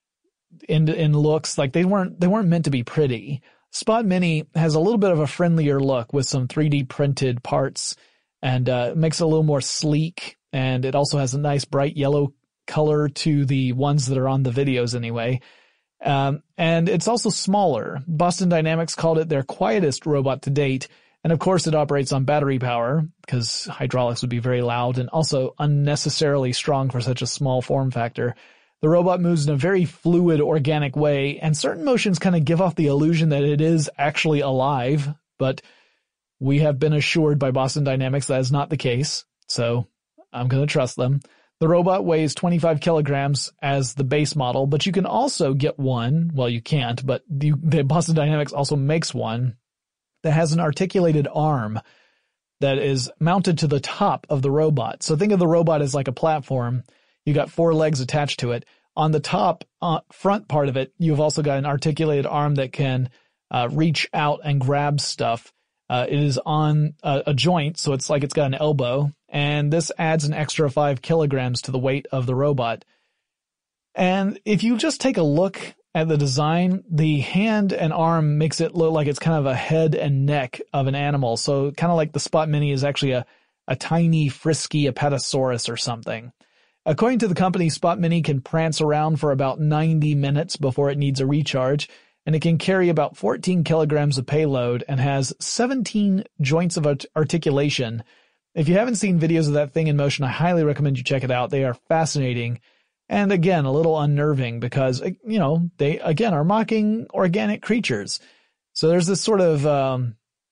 in looks, like they weren't meant to be pretty. Spot Mini has a little bit of a friendlier look with some 3D printed parts, and makes it a little more sleek, and it also has a nice bright yellow color to the ones that are on the videos anyway. And it's also smaller. Boston Dynamics called it their quietest robot to date, and of course it operates on battery power because hydraulics would be very loud and also unnecessarily strong for such a small form factor. The robot moves in a very fluid, organic way, and certain motions kind of give off the illusion that it is actually alive, but we have been assured by Boston Dynamics that is not the case, so I'm going to trust them. The robot weighs 25 kilograms as the base model, but you can also get one, well, you can't, but the Boston Dynamics also makes one that has an articulated arm that is mounted to the top of the robot. So think of the robot as like a platform. You got four legs attached to it. On the top front part of it, you've also got an articulated arm that can reach out and grab stuff. It is on a joint, so it's like it's got an elbow, and this adds an extra 5 kilograms to the weight of the robot. And if you just take a look at the design, the hand and arm makes it look like it's kind of a head and neck of an animal. So kind of like the Spot Mini is actually a tiny, frisky Apatosaurus or something. According to the company, Spot Mini can prance around for about 90 minutes before it needs a recharge, and it can carry about 14 kilograms of payload and has 17 joints of articulation. If you haven't seen videos of that thing in motion, I highly recommend you check it out. They are fascinating and, again, a little unnerving because, they, again, are mocking organic creatures. So there's this sort of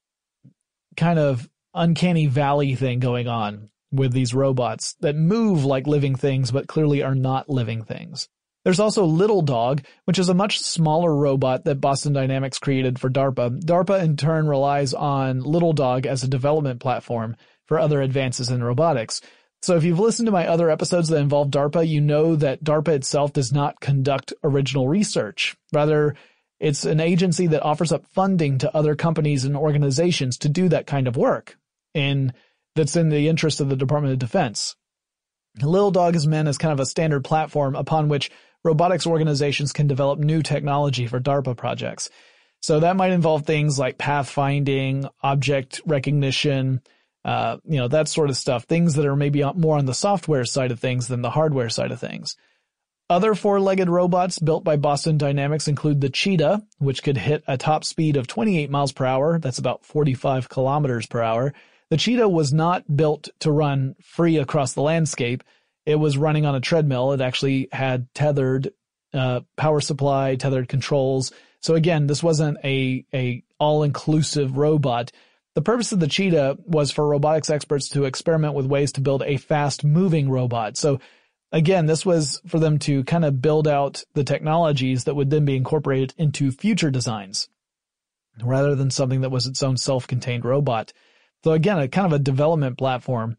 kind of uncanny valley thing going on with these robots that move like living things but clearly are not living things. There's also Little Dog, which is a much smaller robot that Boston Dynamics created for DARPA. DARPA in turn relies on Little Dog as a development platform for other advances in robotics. So if you've listened to my other episodes that involve DARPA, you know that DARPA itself does not conduct original research. Rather, it's an agency that offers up funding to other companies and organizations to do that kind of work that's in the interest of the Department of Defense. Little Dog is meant as kind of a standard platform upon which robotics organizations can develop new technology for DARPA projects. So that might involve things like pathfinding, object recognition, that sort of stuff, things that are maybe more on the software side of things than the hardware side of things. Other four-legged robots built by Boston Dynamics include the Cheetah, which could hit a top speed of 28 miles per hour. That's about 45 kilometers per hour. The Cheetah was not built to run free across the landscape. It was running on a treadmill. It actually had tethered power supply, tethered controls. So again, this wasn't a all-inclusive robot. The purpose of the Cheetah was for robotics experts to experiment with ways to build a fast-moving robot. So again, this was for them to kind of build out the technologies that would then be incorporated into future designs, rather than something that was its own self-contained robot. So again, a kind of a development platform.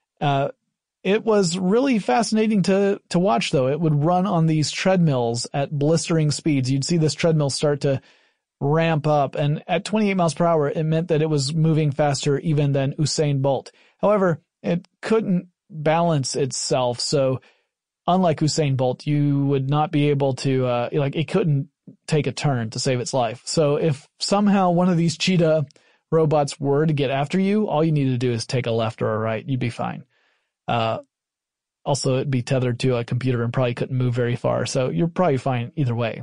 It was really fascinating to watch, though. It would run on these treadmills at blistering speeds. You'd see this treadmill start to ramp up, and at 28 miles per hour, it meant that it was moving faster even than Usain Bolt. However, it couldn't balance itself, so unlike Usain Bolt, you would not be able to, it couldn't take a turn to save its life. So if somehow one of these Cheetah robots were to get after you, all you need to do is take a left or a right. You'd be fine. Also, it'd be tethered to a computer and probably couldn't move very far, so you're probably fine either way.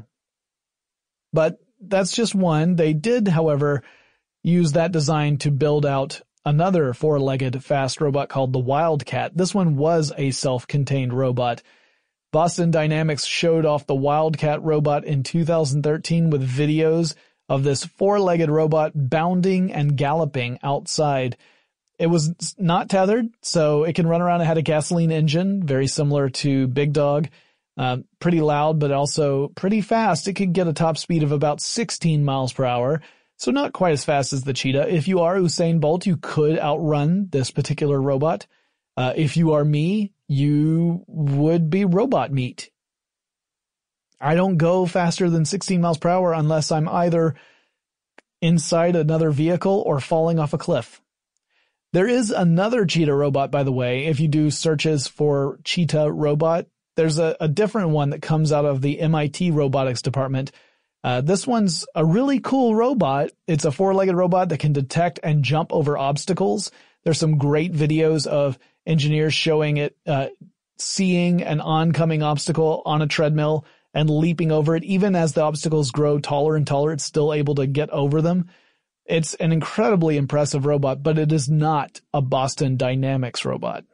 But that's just one. They did, however, use that design to build out another four-legged fast robot called the Wildcat. This one was a self-contained robot. Boston Dynamics showed off the Wildcat robot in 2013 with videos of this four-legged robot bounding and galloping outside. It was not tethered, so it can run around. It had a gasoline engine, very similar to Big Dog. Pretty loud, but also pretty fast. It could get a top speed of about 16 miles per hour. So not quite as fast as the cheetah. If you are Usain Bolt, you could outrun this particular robot. If you are me, you would be robot meat. I don't go faster than 16 miles per hour unless I'm either inside another vehicle or falling off a cliff. There is another cheetah robot, by the way. If you do searches for cheetah robot, there's a different one that comes out of the MIT robotics department. This one's a really cool robot. It's a four-legged robot that can detect and jump over obstacles. There's some great videos of engineers showing it, seeing an oncoming obstacle on a treadmill and leaping over it. Even as the obstacles grow taller and taller, it's still able to get over them. It's an incredibly impressive robot, but it is not a Boston Dynamics robot.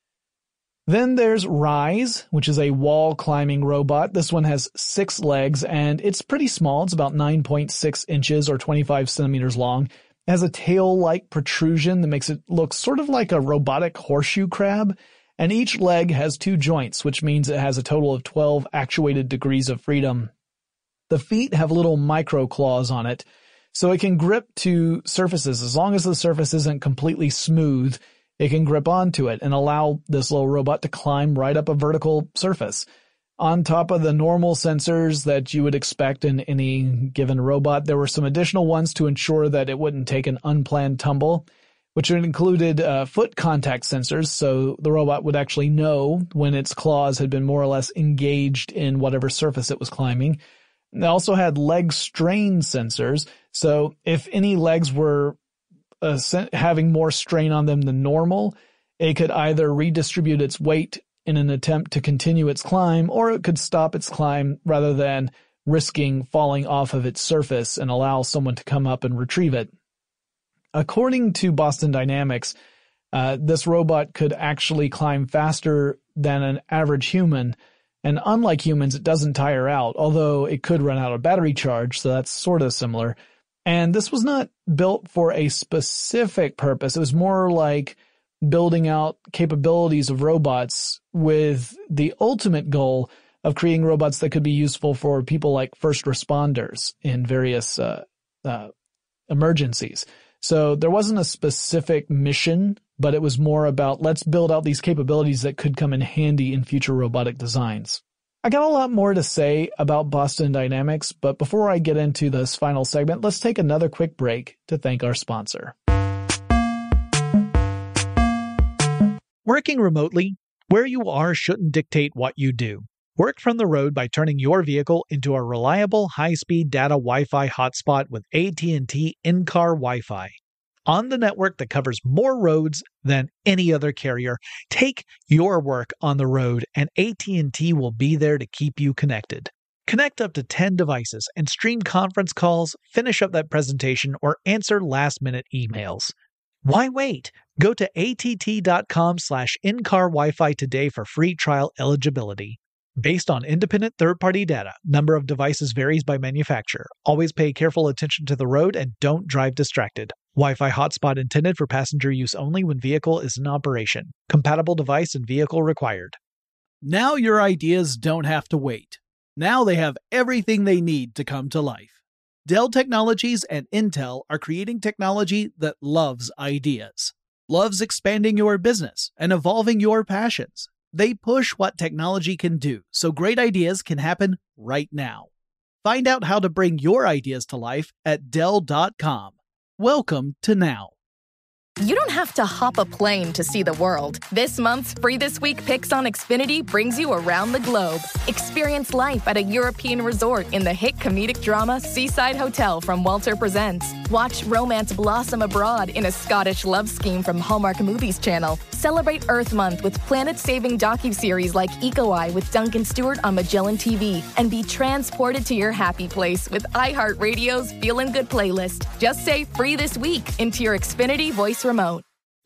Then there's Rise, which is a wall climbing robot. This one has 6 legs and it's pretty small. It's about 9.6 inches or 25 centimeters long. It has a tail-like protrusion that makes it look sort of like a robotic horseshoe crab. And each leg has 2 joints, which means it has a total of 12 actuated degrees of freedom. The feet have little micro claws on it, so it can grip to surfaces. As long as the surface isn't completely smooth, it can grip onto it and allow this little robot to climb right up a vertical surface. On top of the normal sensors that you would expect in any given robot, there were some additional ones to ensure that it wouldn't take an unplanned tumble, which included foot contact sensors, so the robot would actually know when its claws had been more or less engaged in whatever surface it was climbing. They also had leg strain sensors, so if any legs were having more strain on them than normal, it could either redistribute its weight in an attempt to continue its climb, or it could stop its climb rather than risking falling off of its surface and allow someone to come up and retrieve it. According to Boston Dynamics, this robot could actually climb faster than an average human, and unlike humans, it doesn't tire out, although it could run out of battery charge, so that's sort of similar. And this was not built for a specific purpose. It was more like building out capabilities of robots with the ultimate goal of creating robots that could be useful for people like first responders in various emergencies. So there wasn't a specific mission, but it was more about let's build out these capabilities that could come in handy in future robotic designs. I got a lot more to say about Boston Dynamics, but before I get into this final segment, let's take another quick break to thank our sponsor. Working remotely, where you are shouldn't dictate what you do. Work from the road by turning your vehicle into a reliable high-speed data Wi-Fi hotspot with AT&T in-car Wi-Fi. On the network that covers more roads than any other carrier, take your work on the road and AT&T will be there to keep you connected. Connect up to 10 devices and stream conference calls, finish up that presentation, or answer last-minute emails. Why wait? Go to att.com/in-car Wi-Fi today for free trial eligibility. Based on independent third-party data, number of devices varies by manufacturer. Always pay careful attention to the road and don't drive distracted. Wi-Fi hotspot intended for passenger use only when vehicle is in operation. Compatible device and vehicle required. Now your ideas don't have to wait. Now they have everything they need to come to life. Dell Technologies and Intel are creating technology that loves ideas. Loves expanding your business and evolving your passions. They push what technology can do, so great ideas can happen right now. Find out how to bring your ideas to life at Dell.com. Welcome to now. You don't have to hop a plane to see the world. This month's Free This Week Picks on Xfinity brings you around the globe. Experience life at a European resort in the hit comedic drama Seaside Hotel from Walter Presents. Watch romance blossom abroad in a Scottish love scheme from Hallmark Movies Channel. Celebrate Earth Month with planet-saving docuseries like Eco Eye with Duncan Stewart on Magellan TV. And be transported to your happy place with iHeartRadio's Feelin' Good playlist. Just say Free This Week into your Xfinity voice remote.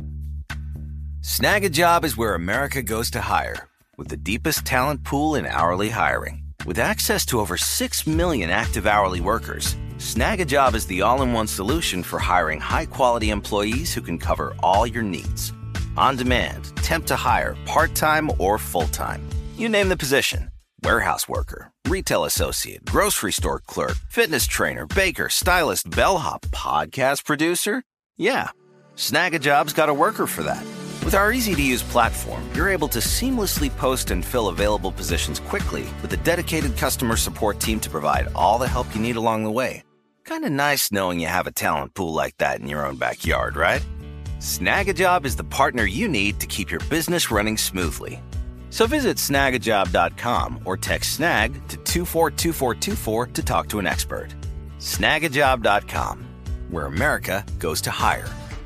Snag a Job is where America goes to hire, with the deepest talent pool in hourly hiring. With access to over 6 million active hourly workers, Snag a Job is the all-in-one solution for hiring high-quality employees who can cover all your needs. On demand, temp to hire, part-time or full-time. You name the position, Warehouse worker, retail associate, grocery store clerk, fitness trainer, baker, stylist, bellhop, podcast producer? Yeah, Snag-a-Job's got a worker for that. With our easy-to-use platform, you're able to seamlessly post and fill available positions quickly with a dedicated customer support team to provide all the help you need along the way. Kind of nice knowing you have a talent pool like that in your own backyard, right? Snag-a-Job is the partner you need to keep your business running smoothly. So visit snagajob.com or text snag to 242424 to talk to an expert. Snagajob.com, where America goes to hire.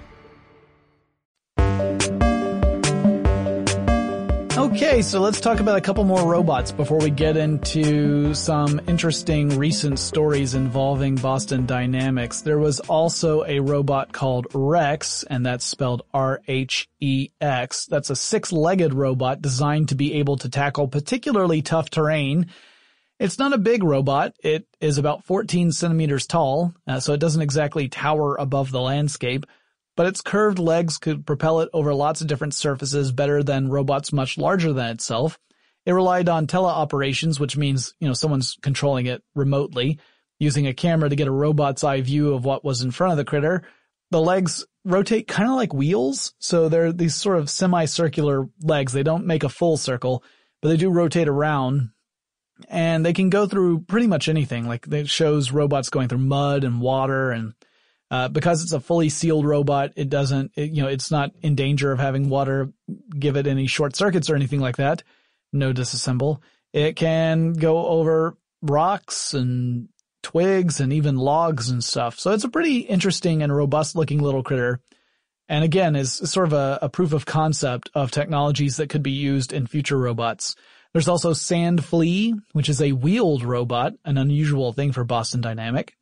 Okay, so let's talk about a couple more robots before we get into some interesting recent stories involving Boston Dynamics. There was also a robot called Rex, and that's spelled R-H-E-X. That's a 6-legged robot designed to be able to tackle particularly tough terrain. It's not a big robot. It is about 14 centimeters tall, so it doesn't exactly tower above the landscape. But its curved legs could propel it over lots of different surfaces better than robots much larger than itself. It relied on teleoperations, which means, someone's controlling it remotely, using a camera to get a robot's eye view of what was in front of the critter. The legs rotate kind of like wheels, so they're these sort of semicircular legs. They don't make a full circle, but they do rotate around, and they can go through pretty much anything. Like, it shows robots going through mud and water, and because it's a fully sealed robot, it's not in danger of having water give it any short circuits or anything like that. No disassemble. It can go over rocks and twigs and even logs and stuff. So it's a pretty interesting and robust looking little critter. And again, is sort of a proof of concept of technologies that could be used in future robots. There's also Sand Flea, which is a wheeled robot, an unusual thing for Boston Dynamics,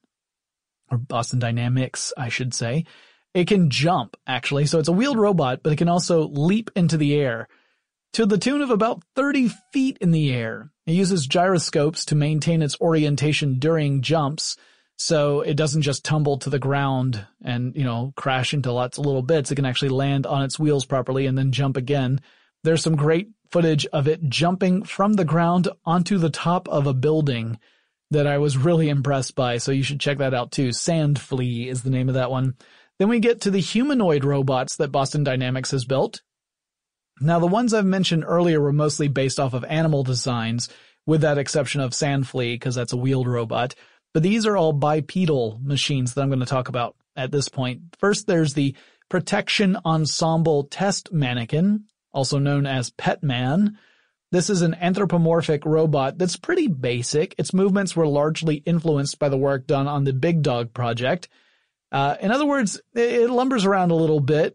I should say. It can jump, actually. So it's a wheeled robot, but it can also leap into the air to the tune of about 30 feet in the air. It uses gyroscopes to maintain its orientation during jumps, so it doesn't just tumble to the ground and, crash into lots of little bits. It can actually land on its wheels properly and then jump again. There's some great footage of it jumping from the ground onto the top of a building that I was really impressed by, so you should check that out too. Sand Flea is the name of that one. Then we get to the humanoid robots that Boston Dynamics has built. Now, the ones I've mentioned earlier were mostly based off of animal designs, with that exception of Sand Flea, because that's a wheeled robot. But these are all bipedal machines that I'm going to talk about at this point. First, there's the Protection Ensemble Test Mannequin, also known as Petman. This is an anthropomorphic robot that's pretty basic. Its movements were largely influenced by the work done on the Big Dog project. In other words, it lumbers around a little bit.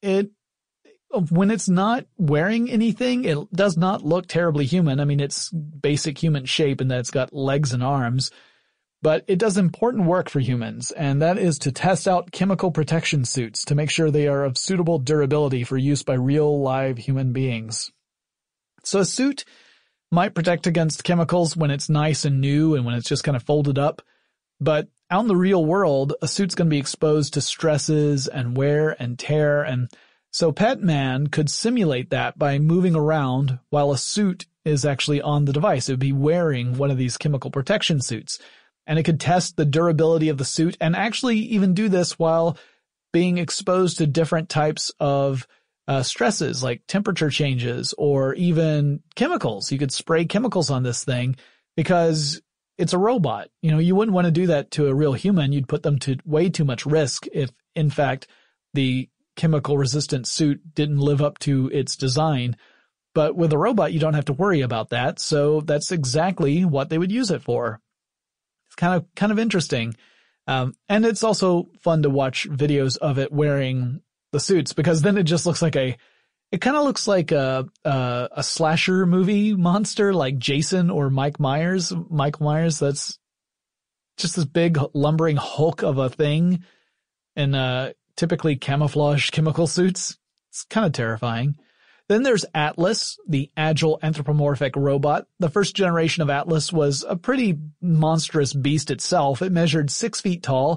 When it's not wearing anything, it does not look terribly human. I mean, it's basic human shape in that it's got legs and arms. But it does important work for humans, and that is to test out chemical protection suits to make sure they are of suitable durability for use by real, live human beings. So a suit might protect against chemicals when it's nice and new and when it's just kind of folded up. But out in the real world, a suit's going to be exposed to stresses and wear and tear. And so Petman could simulate that by moving around while a suit is actually on the device. It would be wearing one of these chemical protection suits. And it could test the durability of the suit and actually even do this while being exposed to different types of stresses like temperature changes or even chemicals. You could spray chemicals on this thing because it's a robot. You wouldn't want to do that to a real human. You'd put them to way too much risk if, in fact, the chemical resistant suit didn't live up to its design. But with a robot, you don't have to worry about that. So that's exactly what they would use it for. It's kind of interesting. And it's also fun to watch videos of it wearing the suits, because then it just looks like it kind of looks like a slasher movie monster like Jason or Mike Myers. Michael Myers, that's just this big lumbering hulk of a thing in typically camouflage chemical suits. It's kind of terrifying. Then there's Atlas, the agile anthropomorphic robot. The first generation of Atlas was a pretty monstrous beast itself. It measured 6 feet tall,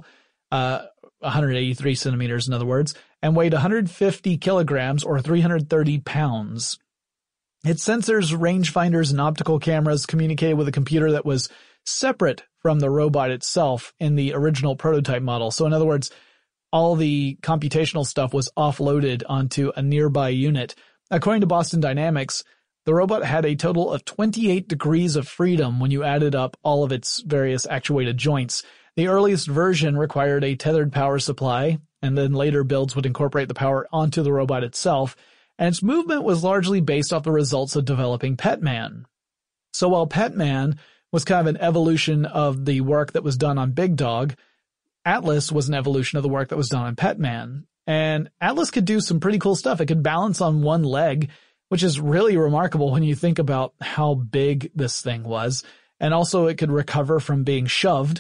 183 centimeters in other words, and weighed 150 kilograms or 330 pounds. Its sensors, rangefinders, and optical cameras communicated with a computer that was separate from the robot itself in the original prototype model. So in other words, all the computational stuff was offloaded onto a nearby unit. According to Boston Dynamics, the robot had a total of 28 degrees of freedom when you added up all of its various actuated joints. The earliest version required a tethered power supply, and then later builds would incorporate the power onto the robot itself, and its movement was largely based off the results of developing Petman. So while Petman was kind of an evolution of the work that was done on Big Dog, Atlas was an evolution of the work that was done on Petman. And Atlas could do some pretty cool stuff. It could balance on one leg, which is really remarkable when you think about how big this thing was. And also it could recover from being shoved,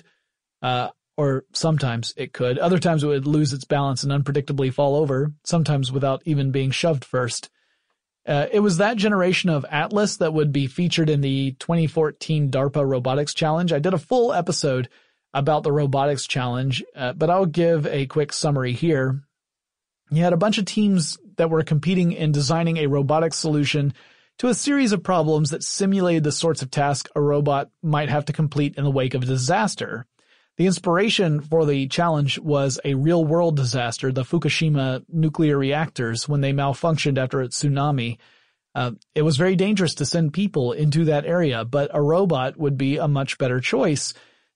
or sometimes it could. Other times it would lose its balance and unpredictably fall over, sometimes without even being shoved first. It was that generation of Atlas that would be featured in the 2014 DARPA Robotics Challenge. I did a full episode about the Robotics Challenge, but I'll give a quick summary here. You had a bunch of teams that were competing in designing a robotics solution to a series of problems that simulated the sorts of tasks a robot might have to complete in the wake of a disaster. The inspiration for the challenge was a real-world disaster, the Fukushima nuclear reactors, when they malfunctioned after a tsunami. It was very dangerous to send people into that area, but a robot would be a much better choice.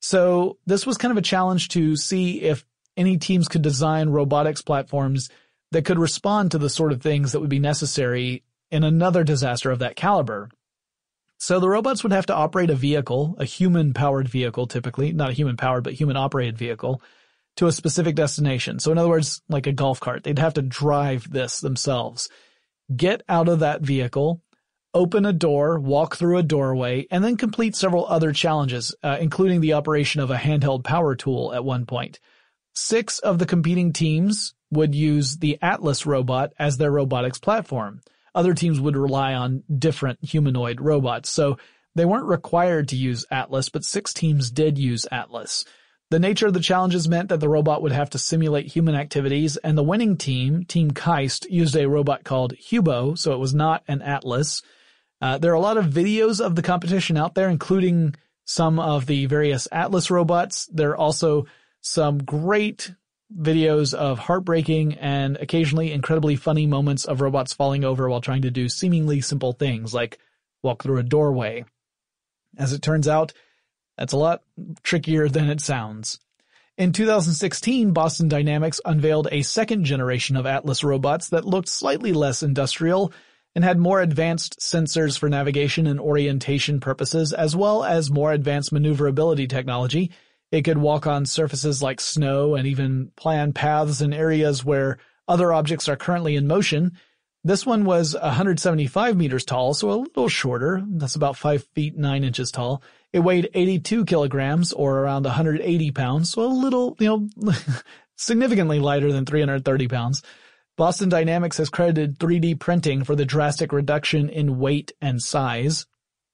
So this was kind of a challenge to see if any teams could design robotics platforms that could respond to the sort of things that would be necessary in another disaster of that caliber. So the robots would have to operate a vehicle, a human-powered vehicle typically, not a human-powered, but human-operated vehicle, to a specific destination. So in other words, like a golf cart, they'd have to drive this themselves. Get out of that vehicle, open a door, walk through a doorway, and then complete several other challenges, including the operation of a handheld power tool at one point. 6 of the competing teams would use the Atlas robot as their robotics platform. Other teams would rely on different humanoid robots, so they weren't required to use Atlas, but 6 teams did use Atlas. The nature of the challenges meant that the robot would have to simulate human activities, and the winning team, Team Keist, used a robot called Hubo, so it was not an Atlas. There are a lot of videos of the competition out there, including some of the various Atlas robots. There are also some great videos of heartbreaking and occasionally incredibly funny moments of robots falling over while trying to do seemingly simple things like walk through a doorway. As it turns out, that's a lot trickier than it sounds. In 2016, Boston Dynamics unveiled a second generation of Atlas robots that looked slightly less industrial and had more advanced sensors for navigation and orientation purposes, as well as more advanced maneuverability technology. It could walk on surfaces like snow and even plan paths in areas where other objects are currently in motion. This one was 175 meters tall, so a little shorter. That's about 5 feet 9 inches tall. It weighed 82 kilograms, or around 180 pounds, so a little, significantly lighter than 330 pounds. Boston Dynamics has credited 3D printing for the drastic reduction in weight and size.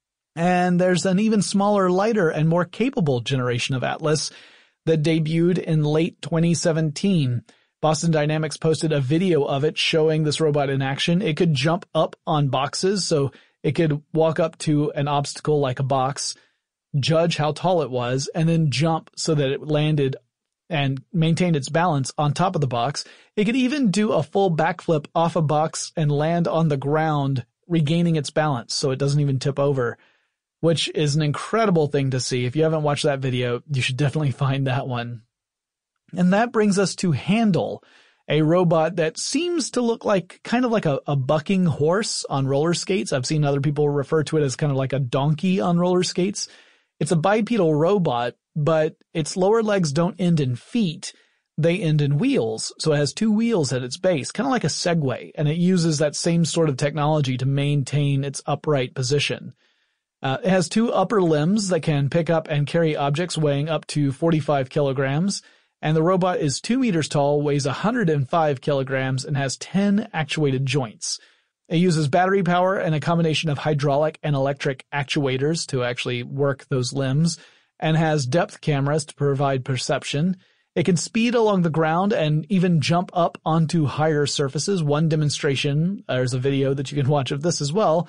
And there's an even smaller, lighter, and more capable generation of Atlas that debuted in late 2017. Boston Dynamics posted a video of it showing this robot in action. It could jump up on boxes, so it could walk up to an obstacle like a box, judge how tall it was, and then jump so that it landed and maintained its balance on top of the box. It could even do a full backflip off a box and land on the ground, regaining its balance so it doesn't even tip over, which is an incredible thing to see. If you haven't watched that video, you should definitely find that one. And that brings us to Handle, a robot that seems to look like kind of like a bucking horse on roller skates. I've seen other people refer to it as kind of like a donkey on roller skates. It's a bipedal robot, but its lower legs don't end in feet. They end in wheels. So it has 2 wheels at its base, kind of like a Segway, and it uses that same sort of technology to maintain its upright position. It has 2 upper limbs that can pick up and carry objects weighing up to 45 kilograms, and the robot is 2 meters tall, weighs 105 kilograms, and has 10 actuated joints. It uses battery power and a combination of hydraulic and electric actuators to actually work those limbs, and has depth cameras to provide perception. It can speed along the ground and even jump up onto higher surfaces. One demonstration, there's a video that you can watch of this as well.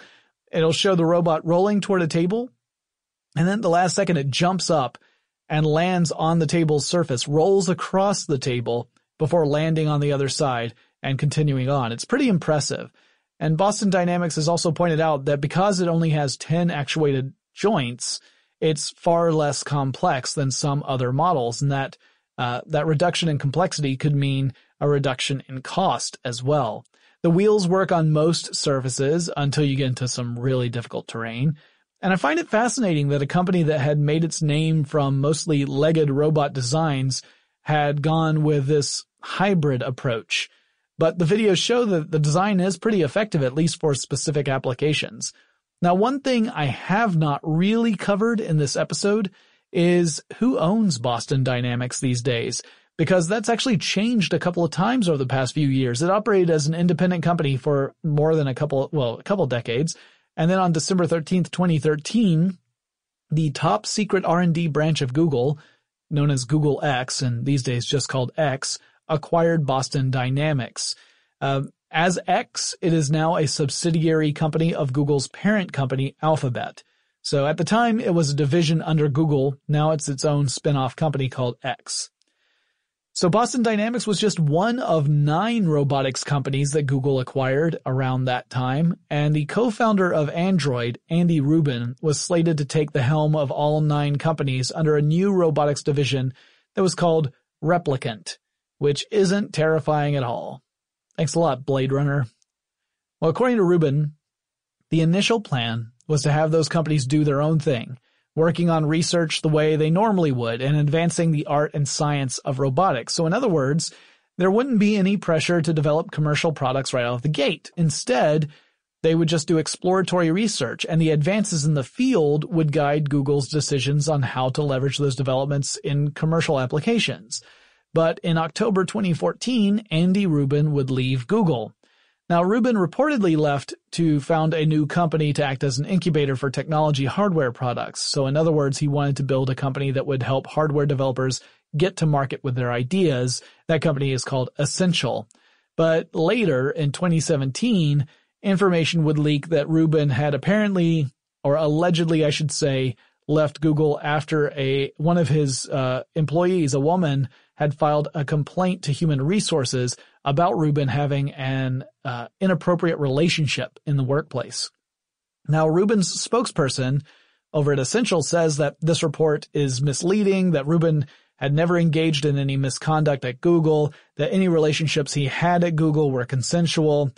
it'll show the robot rolling toward a table, and then at the last second it jumps up and lands on the table's surface, rolls across the table before landing on the other side and continuing on. It's pretty impressive. And Boston Dynamics has also pointed out that because it only has 10 actuated joints, it's far less complex than some other models, and that reduction in complexity could mean a reduction in cost as well. The wheels work on most surfaces until you get into some really difficult terrain. And I find it fascinating that a company that had made its name from mostly legged robot designs had gone with this hybrid approach. But the videos show that the design is pretty effective, at least for specific applications. Now, one thing I have not really covered in this episode is who owns Boston Dynamics these days, because that's actually changed a couple of times over the past few years. It operated as an independent company for more than a couple decades. And then on December 13th, 2013, the top secret R&D branch of Google, known as Google X, and these days just called X, acquired Boston Dynamics. As X, it is now a subsidiary company of Google's parent company, Alphabet. So at the time, it was a division under Google. Now it's its own spin-off company called X. So Boston Dynamics was just one of 9 robotics companies that Google acquired around that time, and the co-founder of Android, Andy Rubin, was slated to take the helm of all 9 companies under a new robotics division that was called Replicant, which isn't terrifying at all. Thanks a lot, Blade Runner. Well, according to Rubin, the initial plan was to have those companies do their own thing, working on research the way they normally would and advancing the art and science of robotics. So in other words, there wouldn't be any pressure to develop commercial products right out of the gate. Instead, they would just do exploratory research, and the advances in the field would guide Google's decisions on how to leverage those developments in commercial applications. But in October 2014, Andy Rubin would leave Google. Now, Rubin reportedly left to found a new company to act as an incubator for technology hardware products. So in other words, he wanted to build a company that would help hardware developers get to market with their ideas. That company is called Essential. But later, in 2017, information would leak that Rubin had apparently, or allegedly I should say, left Google after one of his employees, a woman, had filed a complaint to Human Resources about Rubin having an inappropriate relationship in the workplace. Now, Rubin's spokesperson over at Essential says that this report is misleading, that Rubin had never engaged in any misconduct at Google, that any relationships he had at Google were consensual,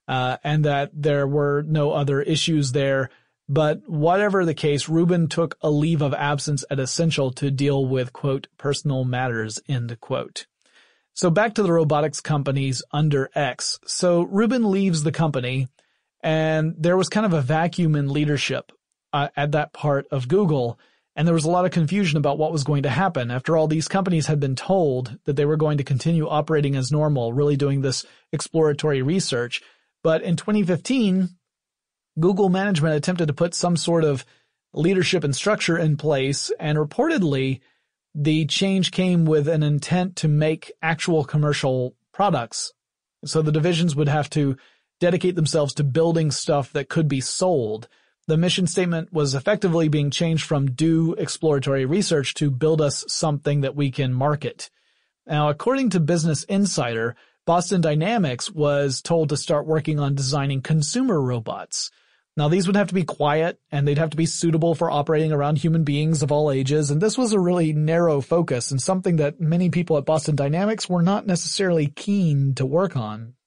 and that there were no other issues there. But whatever the case, Rubin took a leave of absence at Essential to deal with, quote, personal matters, end quote. So back to the robotics companies under X. So Rubin leaves the company, and there was kind of a vacuum in leadership at that part of Google, and there was a lot of confusion about what was going to happen. After all, these companies had been told that they were going to continue operating as normal, really doing this exploratory research. But in 2015, Google management attempted to put some sort of leadership and structure in place, and reportedly, the change came with an intent to make actual commercial products. So the divisions would have to dedicate themselves to building stuff that could be sold. The mission statement was effectively being changed from do exploratory research to build us something that we can market. Now, according to Business Insider, Boston Dynamics was told to start working on designing consumer robots. Now, these would have to be quiet, and they'd have to be suitable for operating around human beings of all ages, and this was a really narrow focus and something that many people at Boston Dynamics were not necessarily keen to work on.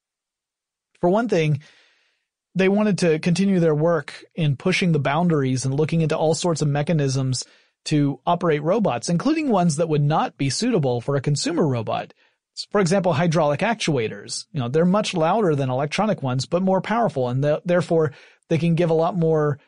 For one thing, they wanted to continue their work in pushing the boundaries and looking into all sorts of mechanisms to operate robots, including ones that would not be suitable for a consumer robot. For example, hydraulic actuators. They're much louder than electronic ones, but more powerful, and therefore they can give a lot more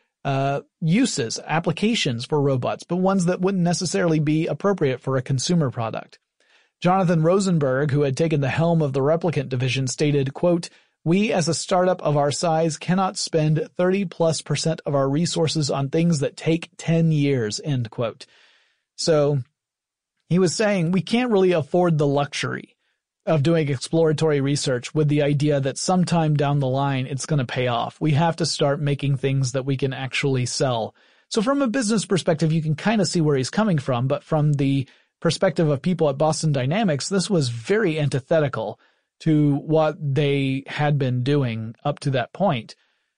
uses, applications for robots, but ones that wouldn't necessarily be appropriate for a consumer product. Jonathan Rosenberg, who had taken the helm of the Replicant division, stated, quote, "We as a startup of our size cannot spend 30+% of our resources on things that take 10 years, end quote. So he was saying we can't really afford the luxury of doing exploratory research with the idea that sometime down the line it's going to pay off. We have to start making things that we can actually sell. So from a business perspective, you can kind of see where he's coming from, but from the perspective of people at Boston Dynamics, this was very antithetical to what they had been doing up to that point.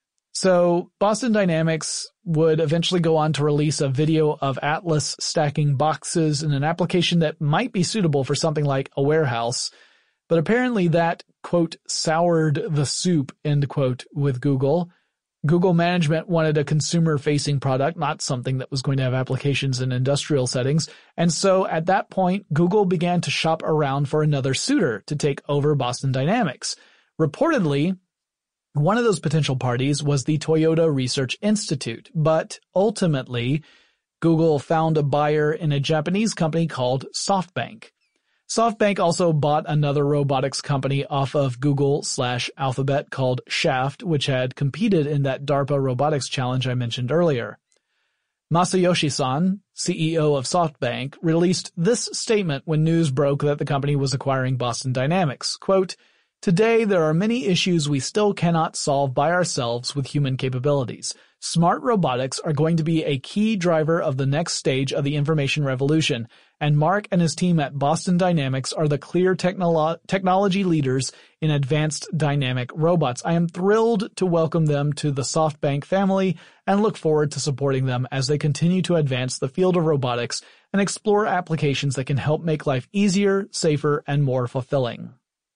So Boston Dynamics would eventually go on to release a video of Atlas stacking boxes in an application that might be suitable for something like a warehouse. But apparently that, quote, soured the soup, end quote, with Google. Google management wanted a consumer-facing product, not something that was going to have applications in industrial settings. And so at that point, Google began to shop around for another suitor to take over Boston Dynamics. Reportedly, one of those potential parties was the Toyota Research Institute, but ultimately, Google found a buyer in a Japanese company called SoftBank. SoftBank also bought another robotics company off of Google/Alphabet called Shaft, which had competed in that DARPA robotics challenge I mentioned earlier. Masayoshi-san, CEO of SoftBank, released this statement when news broke that the company was acquiring Boston Dynamics. Quote, "Today, there are many issues we still cannot solve by ourselves with human capabilities. Smart robotics are going to be a key driver of the next stage of the information revolution, and Mark and his team at Boston Dynamics are the clear technology leaders in advanced dynamic robots. I am thrilled to welcome them to the SoftBank family and look forward to supporting them as they continue to advance the field of robotics and explore applications that can help make life easier, safer, and more fulfilling."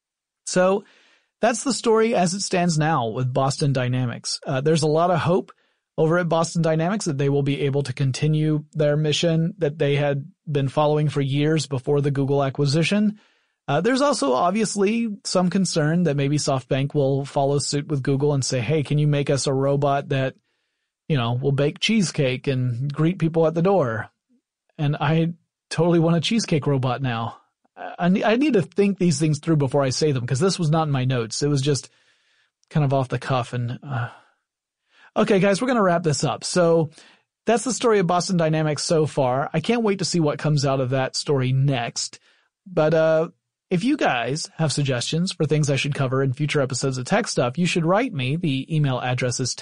So that's the story as it stands now with Boston Dynamics. There's a lot of hope over at Boston Dynamics that they will be able to continue their mission that they had been following for years before the Google acquisition. There's also obviously some concern that maybe SoftBank will follow suit with Google and say, hey, can you make us a robot that, will bake cheesecake and greet people at the door? And I totally want a cheesecake robot now. I need to think these things through before I say them, because this was not in my notes. It was just kind of off the cuff. And okay, guys, we're going to wrap this up. So that's the story of Boston Dynamics so far. I can't wait to see what comes out of that story next. But if you guys have suggestions for things I should cover in future episodes of Tech Stuff, you should write me. The email address is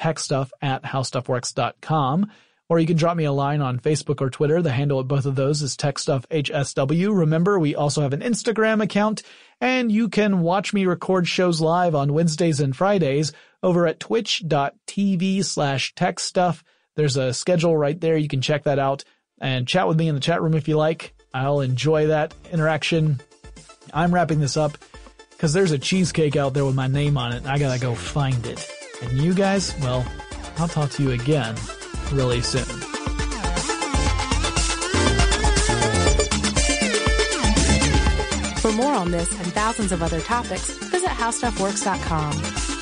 techstuff@howstuffworks.com. Or you can drop me a line on Facebook or Twitter. The handle at both of those is TechStuffHSW. Remember, we also have an Instagram account, and you can watch me record shows live on Wednesdays and Fridays over at twitch.tv/techstuff. There's a schedule right there. You can check that out and chat with me in the chat room if you like. I'll enjoy that interaction. I'm wrapping this up because there's a cheesecake out there with my name on it, and I gotta go find it. And you guys, well, I'll talk to you again really soon. For more on this and thousands of other topics, visit howstuffworks.com.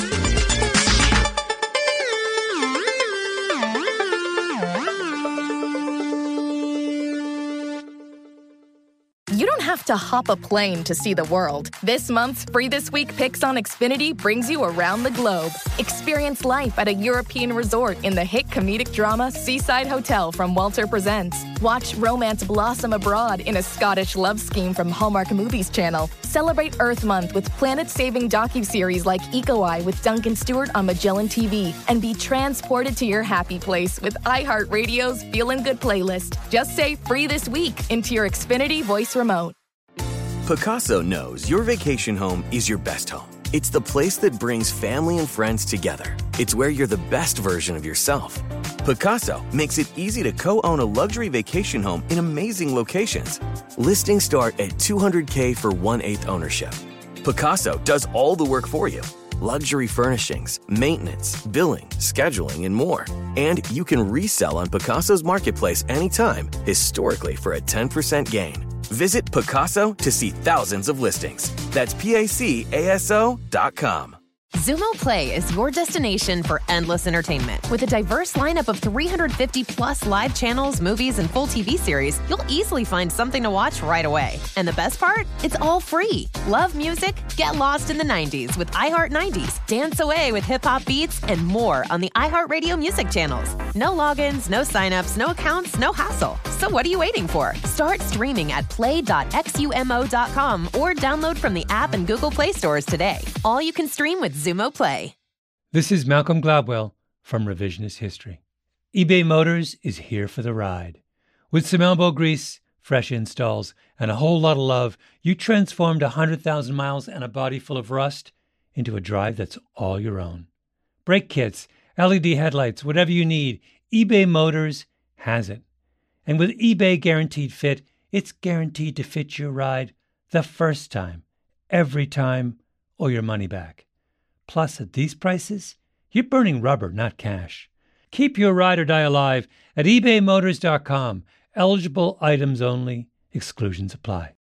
You don't have to hop a plane to see the world. This month's Free This Week Picks on Xfinity brings you around the globe. Experience life at a European resort in the hit comedic drama Seaside Hotel from Walter Presents. Watch romance blossom abroad in a Scottish love scheme from Hallmark Movies Channel. Celebrate Earth Month with planet-saving docuseries like Eco-Eye with Duncan Stewart on Magellan TV. And be transported to your happy place with iHeartRadio's Feelin' Good playlist. Just say Free This Week into your Xfinity voice remote. Pacaso knows your vacation home is your best home. It's the place that brings family and friends together. It's where you're the best version of yourself. Pacaso makes it easy to co-own a luxury vacation home in amazing locations. Listings start at $200K for 1/8 ownership. Pacaso does all the work for you. Luxury furnishings, maintenance, billing, scheduling, and more. And you can resell on Pacaso's marketplace anytime, historically for a 10% gain. Visit Pacaso to see thousands of listings. That's PACASO.com. Xumo Play is your destination for endless entertainment. With a diverse lineup of 350-plus live channels, movies, and full TV series, you'll easily find something to watch right away. And the best part? It's all free. Love music? Get lost in the 90s with iHeart 90s. Dance away with hip-hop beats and more on the iHeartRadio music channels. No logins, no signups, no accounts, no hassle. So what are you waiting for? Start streaming at play.xumo.com or download from the app and Google Play stores today. All you can stream with Xumo Play. This is Malcolm Gladwell from Revisionist History. eBay Motors is here for the ride. With some elbow grease, fresh installs, and a whole lot of love, you transformed 100,000 miles and a body full of rust into a drive that's all your own. Brake kits, LED headlights, whatever you need, eBay Motors has it. And with eBay Guaranteed Fit, it's guaranteed to fit your ride the first time, every time, or your money back. Plus, at these prices, you're burning rubber, not cash. Keep your ride or die alive at ebaymotors.com. Eligible items only. Exclusions apply.